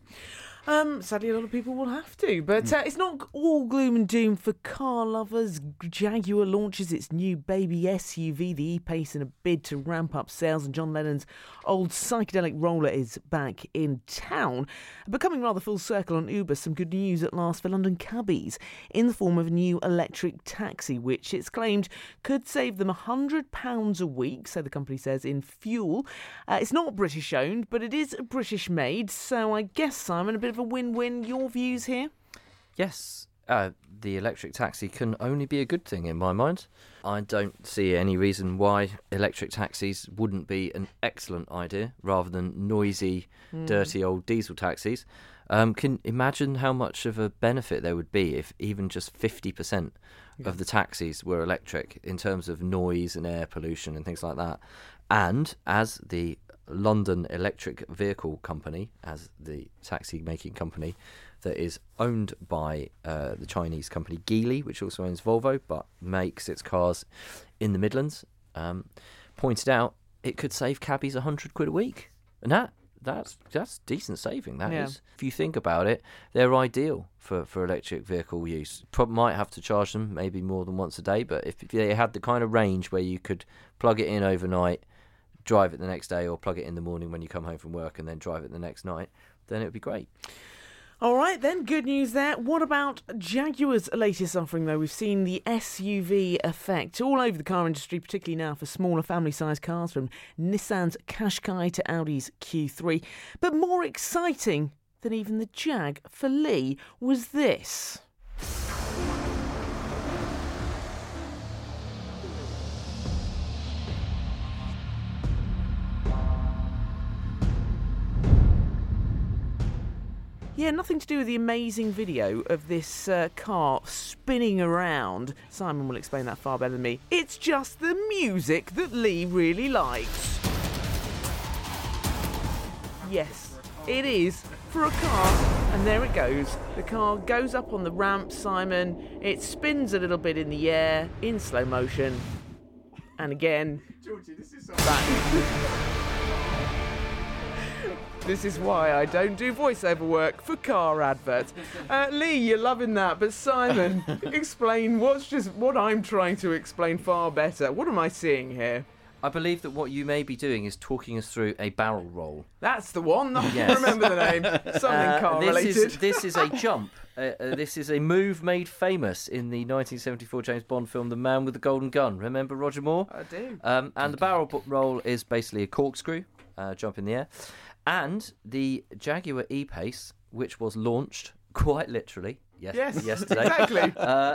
Um, sadly, a lot of people will have to. But uh, it's not all gloom and doom for car lovers. Jaguar launches its new baby S U V, the E-Pace, in a bid to ramp up sales. And John Lennon's old psychedelic roller is back in town. But coming rather full circle on Uber, some good news at last for London cabbies in the form of a new electric taxi, which it's claimed could save them one hundred pounds a week, so the company says, in fuel. Uh, it's not British owned, but it is British made. So I guess, Simon, a bit of a win-win. Your views here? Yes, uh, the electric taxi can only be a good thing in my mind. I don't see any reason why electric taxis wouldn't be an excellent idea rather than noisy, Mm. dirty old diesel taxis. Um, can imagine how much of a benefit there would be if even just fifty percent of the taxis were electric in terms of noise and air pollution and things like that. And as the London Electric Vehicle Company, as the taxi making company that is owned by uh, the Chinese company Geely, which also owns Volvo but makes its cars in the Midlands, um, pointed out, it could save cabbies one hundred quid a week. And that that's that's decent saving, that Yeah. is. If you think about it, they're ideal for, for electric vehicle use. Probably might have to charge them maybe more than once a day, but if they had the kind of range where you could plug it in overnight, drive it the next day, or plug it in the morning when you come home from work and then drive it the next night, then it would be great. All right, then, good news there. What about Jaguar's latest offering, though? We've seen the S U V effect all over the car industry, particularly now for smaller family-sized cars, from Nissan's Qashqai to Audi's Q three. But more exciting than even the Jag for Lee was this. Yeah, nothing to do with the amazing video of this uh, car spinning around. Simon will explain that far better than me. It's just the music that Lee really likes. Yes, it is for a car. And there it goes. The car goes up on the ramp, Simon. It spins a little bit in the air, in slow motion. And again, Georgie, this is back. This is why I don't do voiceover work for car adverts. Uh, Lee, you're loving that, but Simon, explain what's just what I'm trying to explain far better. What am I seeing here? I believe that what you may be doing is talking us through a barrel roll. That's the one. I Yes. remember the name. Something Uh, car this related. is this is a jump. Uh, uh, this is a move made famous in the nineteen seventy-four James Bond film The Man with the Golden Gun. Remember Roger Moore? I do. Um, and the barrel bo- roll is basically a corkscrew, uh, jump in the air. And the Jaguar E-Pace, which was launched quite literally yes, Yes, yesterday, exactly. uh,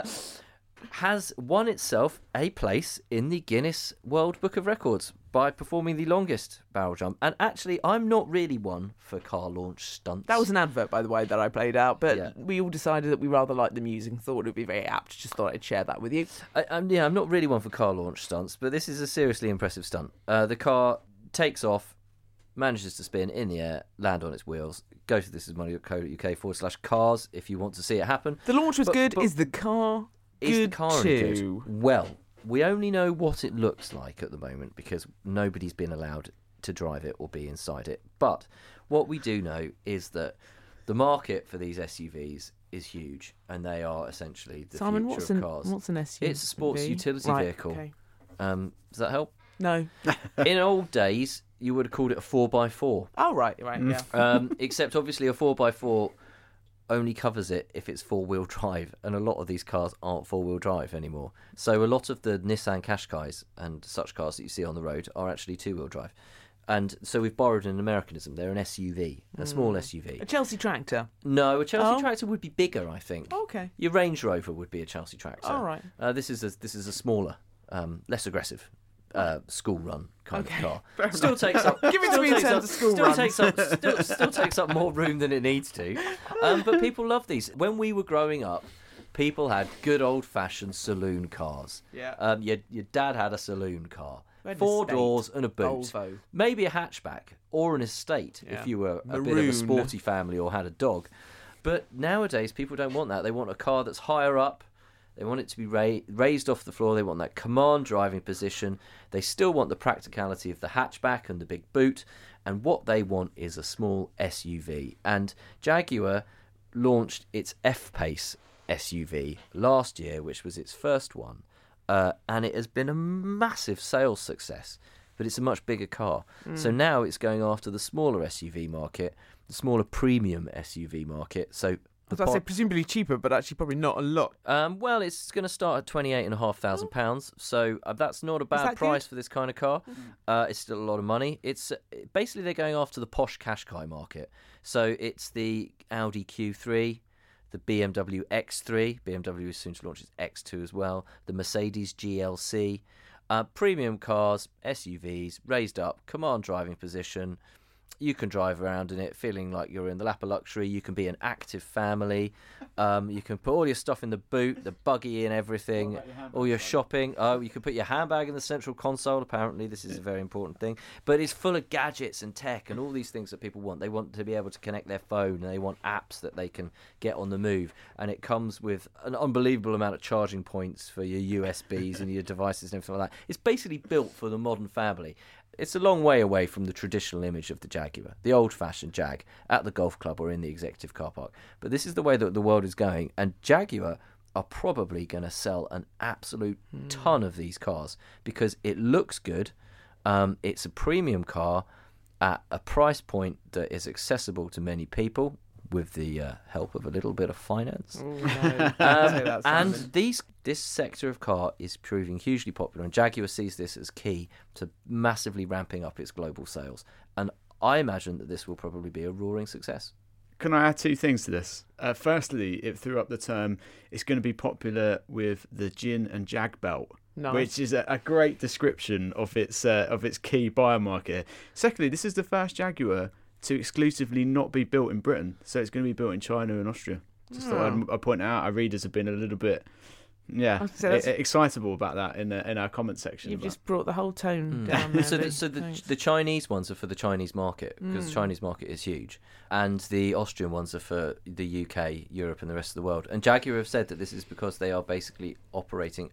has won itself a place in the Guinness World Book of Records by performing the longest barrel jump. And actually, I'm not really one for car launch stunts. That was an advert, by the way, that I played out, but Yeah. we all decided that we rather liked the music and thought it would be very apt. Just thought I'd share that with you. I, I'm, yeah, I'm not really one for car launch stunts, but this is a seriously impressive stunt. Uh, the car takes off, manages to spin in the air, land on its wheels. Go to this is money dot co dot uk forward slash cars if you want to see it happen. The launch was But- good. but- Is the car Is good the car any too? good? Well, we only know what it looks like at the moment because nobody's been allowed to drive it or be inside it. But what we do know is that the market for these S U Vs is huge, and they are essentially the Simon, future what's of an cars. what's an S U V? It's a sports utility Right, vehicle. okay. Um, does that help? No. In old days, you would have called it a four by four. Oh right, right, yeah. Um, except obviously a four by four only covers it if it's four-wheel drive, and a lot of these cars aren't four-wheel drive anymore. So a lot of the Nissan Qashqais and such cars that you see on the road are actually two-wheel drive. And so we've borrowed an Americanism. They're an S U V, a small S U V. A Chelsea tractor. No, a Chelsea Oh. tractor would be bigger, I think. Okay. Your Range Rover would be a Chelsea tractor. All right. Uh, this is a, this is a smaller, um, less aggressive uh, school run kind Okay, of car. fair Still enough. takes up. Give it to still me in takes terms up- of school still runs. takes up. Still, still takes up more room than it needs to. Um, but people love these. When we were growing up, people had good old-fashioned saloon cars. Yeah. Um, your your dad had a saloon car. We had an Four estate, doors and a boot. Volvo. Maybe a hatchback or an estate Yeah. if you were a bit of a Maroon. sporty family or had a dog. But nowadays, people don't want that. They want a car that's higher up. They want it to be ra- raised off the floor. They want that command driving position. They still want the practicality of the hatchback and the big boot. And what they want is a small S U V. And Jaguar launched its F-Pace S U V last year, which was its first one. Uh, and it has been a massive sales success. But it's a much bigger car. So now it's going after the smaller S U V market, the smaller premium S U V market. So I the was about to say po- presumably cheaper, but actually probably not a lot. um, well, it's going to start at twenty eight and a half thousand pounds, so uh, that's not a bad that price good? for this kind of car. Uh, it's still a lot of money. It's uh, basically they're going after the posh Qashqai market. So it's the Audi Q three, the B M W X three. B M W is soon to launch its X two as well. The Mercedes G L C, uh, premium cars, S U Vs, raised up, command driving position. You can drive around in it feeling like you're in the lap of luxury. You can be an active family. Um, you can put all your stuff in the boot, the buggy and everything, all your shopping. Oh, you can put your handbag in the central console. Apparently, this is a very important thing. But it's full of gadgets and tech and all these things that people want. They want to be able to connect their phone, and they want apps that they can get on the move. And it comes with an unbelievable amount of charging points for your U S Bs and your devices and everything like that. It's basically built for the modern family. It's a long way away from the traditional image of the Jaguar, the old-fashioned Jag, at the golf club or in the executive car park. But this is the way that the world is going, and Jaguar are probably going to sell an absolute Hmm. ton of these cars because it looks good. Um, it's a premium car at a price point that is accessible to many people with the uh, help of a little bit of finance. Oh, no. Don't Um, say that, and Simon. these this sector of car is proving hugely popular, and Jaguar sees this as key to massively ramping up its global sales. And I imagine that this will probably be a roaring success. Can I add two things to this? Uh, firstly, it threw up the term it's going to be popular with the Jin and Jag belt, Nice. which is a, a great description of its uh, of its key buyer market. Secondly, this is the first Jaguar to exclusively not be built in Britain, so it's going to be built in China and Austria. Just thought I'd, I'd point out our readers have been a little bit, yeah, I was gonna say, e- excitable about that in the, in our comment section. You've about- just brought the whole tone Mm. down there. so the, Lee. so the, Thanks. the Chinese ones are for the Chinese market because the Mm. Chinese market is huge, and the Austrian ones are for the U K, Europe, and the rest of the world. And Jaguar have said that this is because they are basically operating at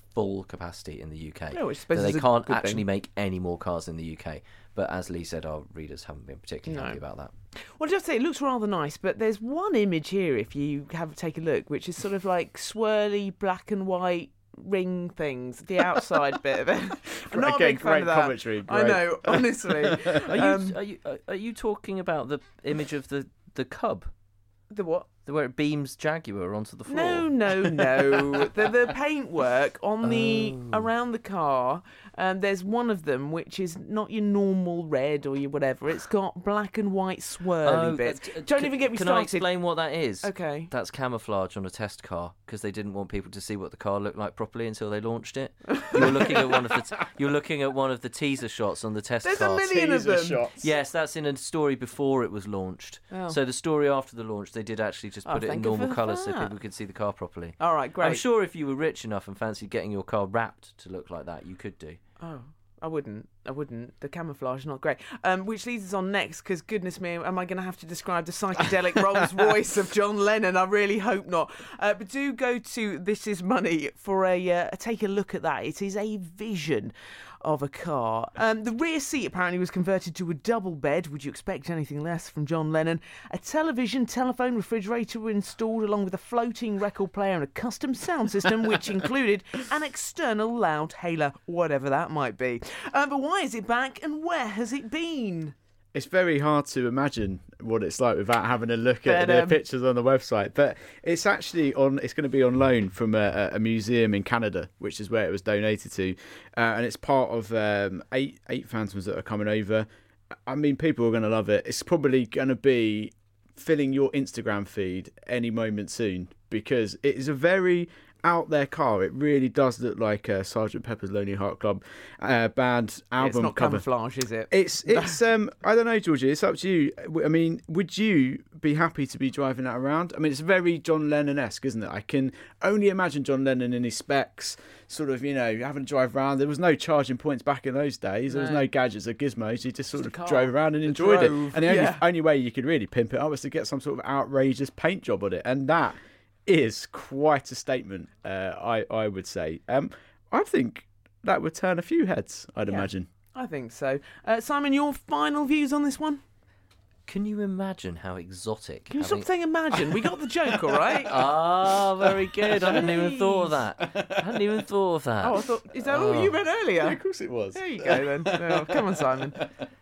full capacity in the U K. No, which I suppose So they is a can't good actually thing. make any more cars in the U K. But as Lee said, our readers haven't been particularly No. happy about that. Well, just say it looks rather nice, but there's one image here, if you have take a look, which is sort of like swirly black and white ring things, the outside bit of it. I'm not Again, a big fan great of that. commentary, I great. know, honestly. Are you Um, are you are you talking about the image of the the Cub, the what? the where it beams Jaguar onto the floor? No, no, no. the the paintwork on the Oh. around the car. Um, there's one of them which is not your normal red or your whatever. It's got black and white swirly Oh, bits. uh, Don't c- even get me Can started. I explain what that is? Okay. That's camouflage on a test car because they didn't want people to see what the car looked like properly until they launched it. You were looking at one of the t- you were looking at one of the teaser shots on the test There's a car. million of Teaser them. shots. Yes, that's in a story before it was launched. Oh. So the story after the launch, they did actually just Oh, put it in thank you normal for colours so that. people could see the car properly. All right, great. I'm sure if you were rich enough and fancied getting your car wrapped to look like that, you could do. Oh, I wouldn't. I wouldn't. The camouflage is not great. Um, which leads us on next, because goodness me, am I going to have to describe the psychedelic Rolls Royce of John Lennon? I really hope not. Uh, but do go to This Is Money for a uh, take a look at that. It is a vision of a car. Um, the rear seat apparently was converted to a double bed. Would you expect anything less from John Lennon? A television, telephone, refrigerator were installed along with a floating record player and a custom sound system which included an external loud hailer, whatever that might be. Um, but why is it back and where has it been? It's very hard to imagine what it's like without having a look at But, the um, pictures on the website. But it's actually on. It's going to be on loan from a, a museum in Canada, which is where it was donated to, uh, and it's part of um, eight eight Phantoms that are coming over. I mean, people are going to love it. It's probably going to be filling your Instagram feed any moment soon because it is a very out there car. It really does look like a Sergeant Pepper's Lonely Heart Club uh, band album It's not cover. camouflage, is it? It's it's um I don't know, Georgie. It's up to you. I mean, would you be happy to be driving that around? I mean, it's very John Lennon-esque, isn't it? I can only imagine John Lennon in his specs, sort of, you know, having to drive around. There was no charging points back in those days. There was No. no gadgets or gizmos. You just sort Just of a car. drove around and It enjoyed drove, it. And the only yeah. only way you could really pimp it up was to get some sort of outrageous paint job on it, and that is quite a statement. Uh, I I would say. Um, I think that would turn a few heads. I'd Yeah. imagine. I think so. Uh, Simon, your final views on this one? Can you imagine how exotic? Can you having- stop saying imagine? We got the joke, all right? Ah, very good. I hadn't even thought of that. I hadn't even thought of that. Oh, I thought, is that all Oh. you meant earlier? of course it was. There you go then. Oh, come on, Simon.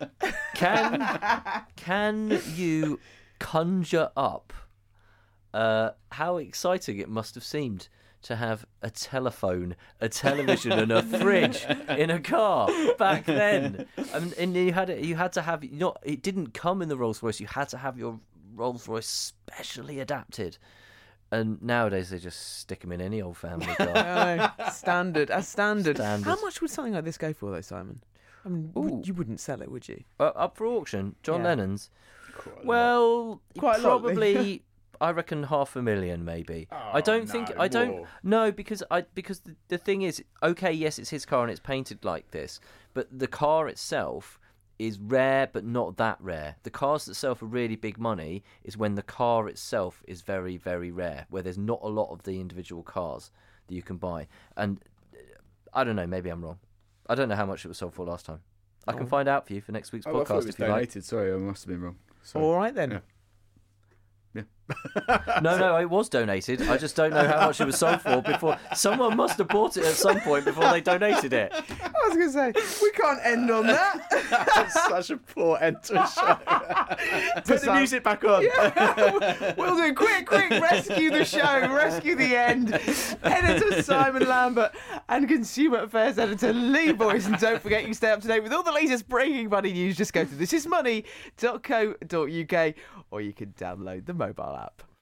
Can can you conjure up uh, how exciting it must have seemed to have a telephone, a television, and a fridge in a car back then? I mean, and you had you had to have not. It didn't come in the Rolls Royce. You had to have your Rolls Royce specially adapted. And nowadays they just stick them in any old family car. Oh, standard, as standard. Standard. How much would something like this go for, though, Simon? I mean, Ooh. would, you wouldn't sell it, would you? uh, up for auction, John Yeah. Lennon's. Quite a lot. Well, Quite a lot, probably. I reckon half a million, maybe. I Oh, don't think. no, I don't. more. No, because I because the, the thing is, okay, yes, it's his car and it's painted like this, but the car itself is rare, but not that rare. The cars that sell for really big money is when the car itself is very, very rare, where there's not a lot of the individual cars that you can buy. And uh, I don't know. Maybe I'm wrong. I don't know how much it was sold for last time. I can Oh. find out for you for next week's Oh, I thought podcast it was if you like. donated. Sorry, I must have been wrong. Sorry. All right, then. Yeah. No, no, it was donated. I just don't know how much it was sold for before. Someone must have bought it at some point before they donated it. I was going to say, we can't end on that. That's such a poor end to a show. Put the Sam- music back on. We'll do quick, quick, rescue the show, rescue the end. Editor Simon Lambert and Consumer Affairs Editor Lee Boyce. And don't forget, you stay up to date with all the latest breaking money news. Just go to this is money dot co dot uk or you can download the mobile app.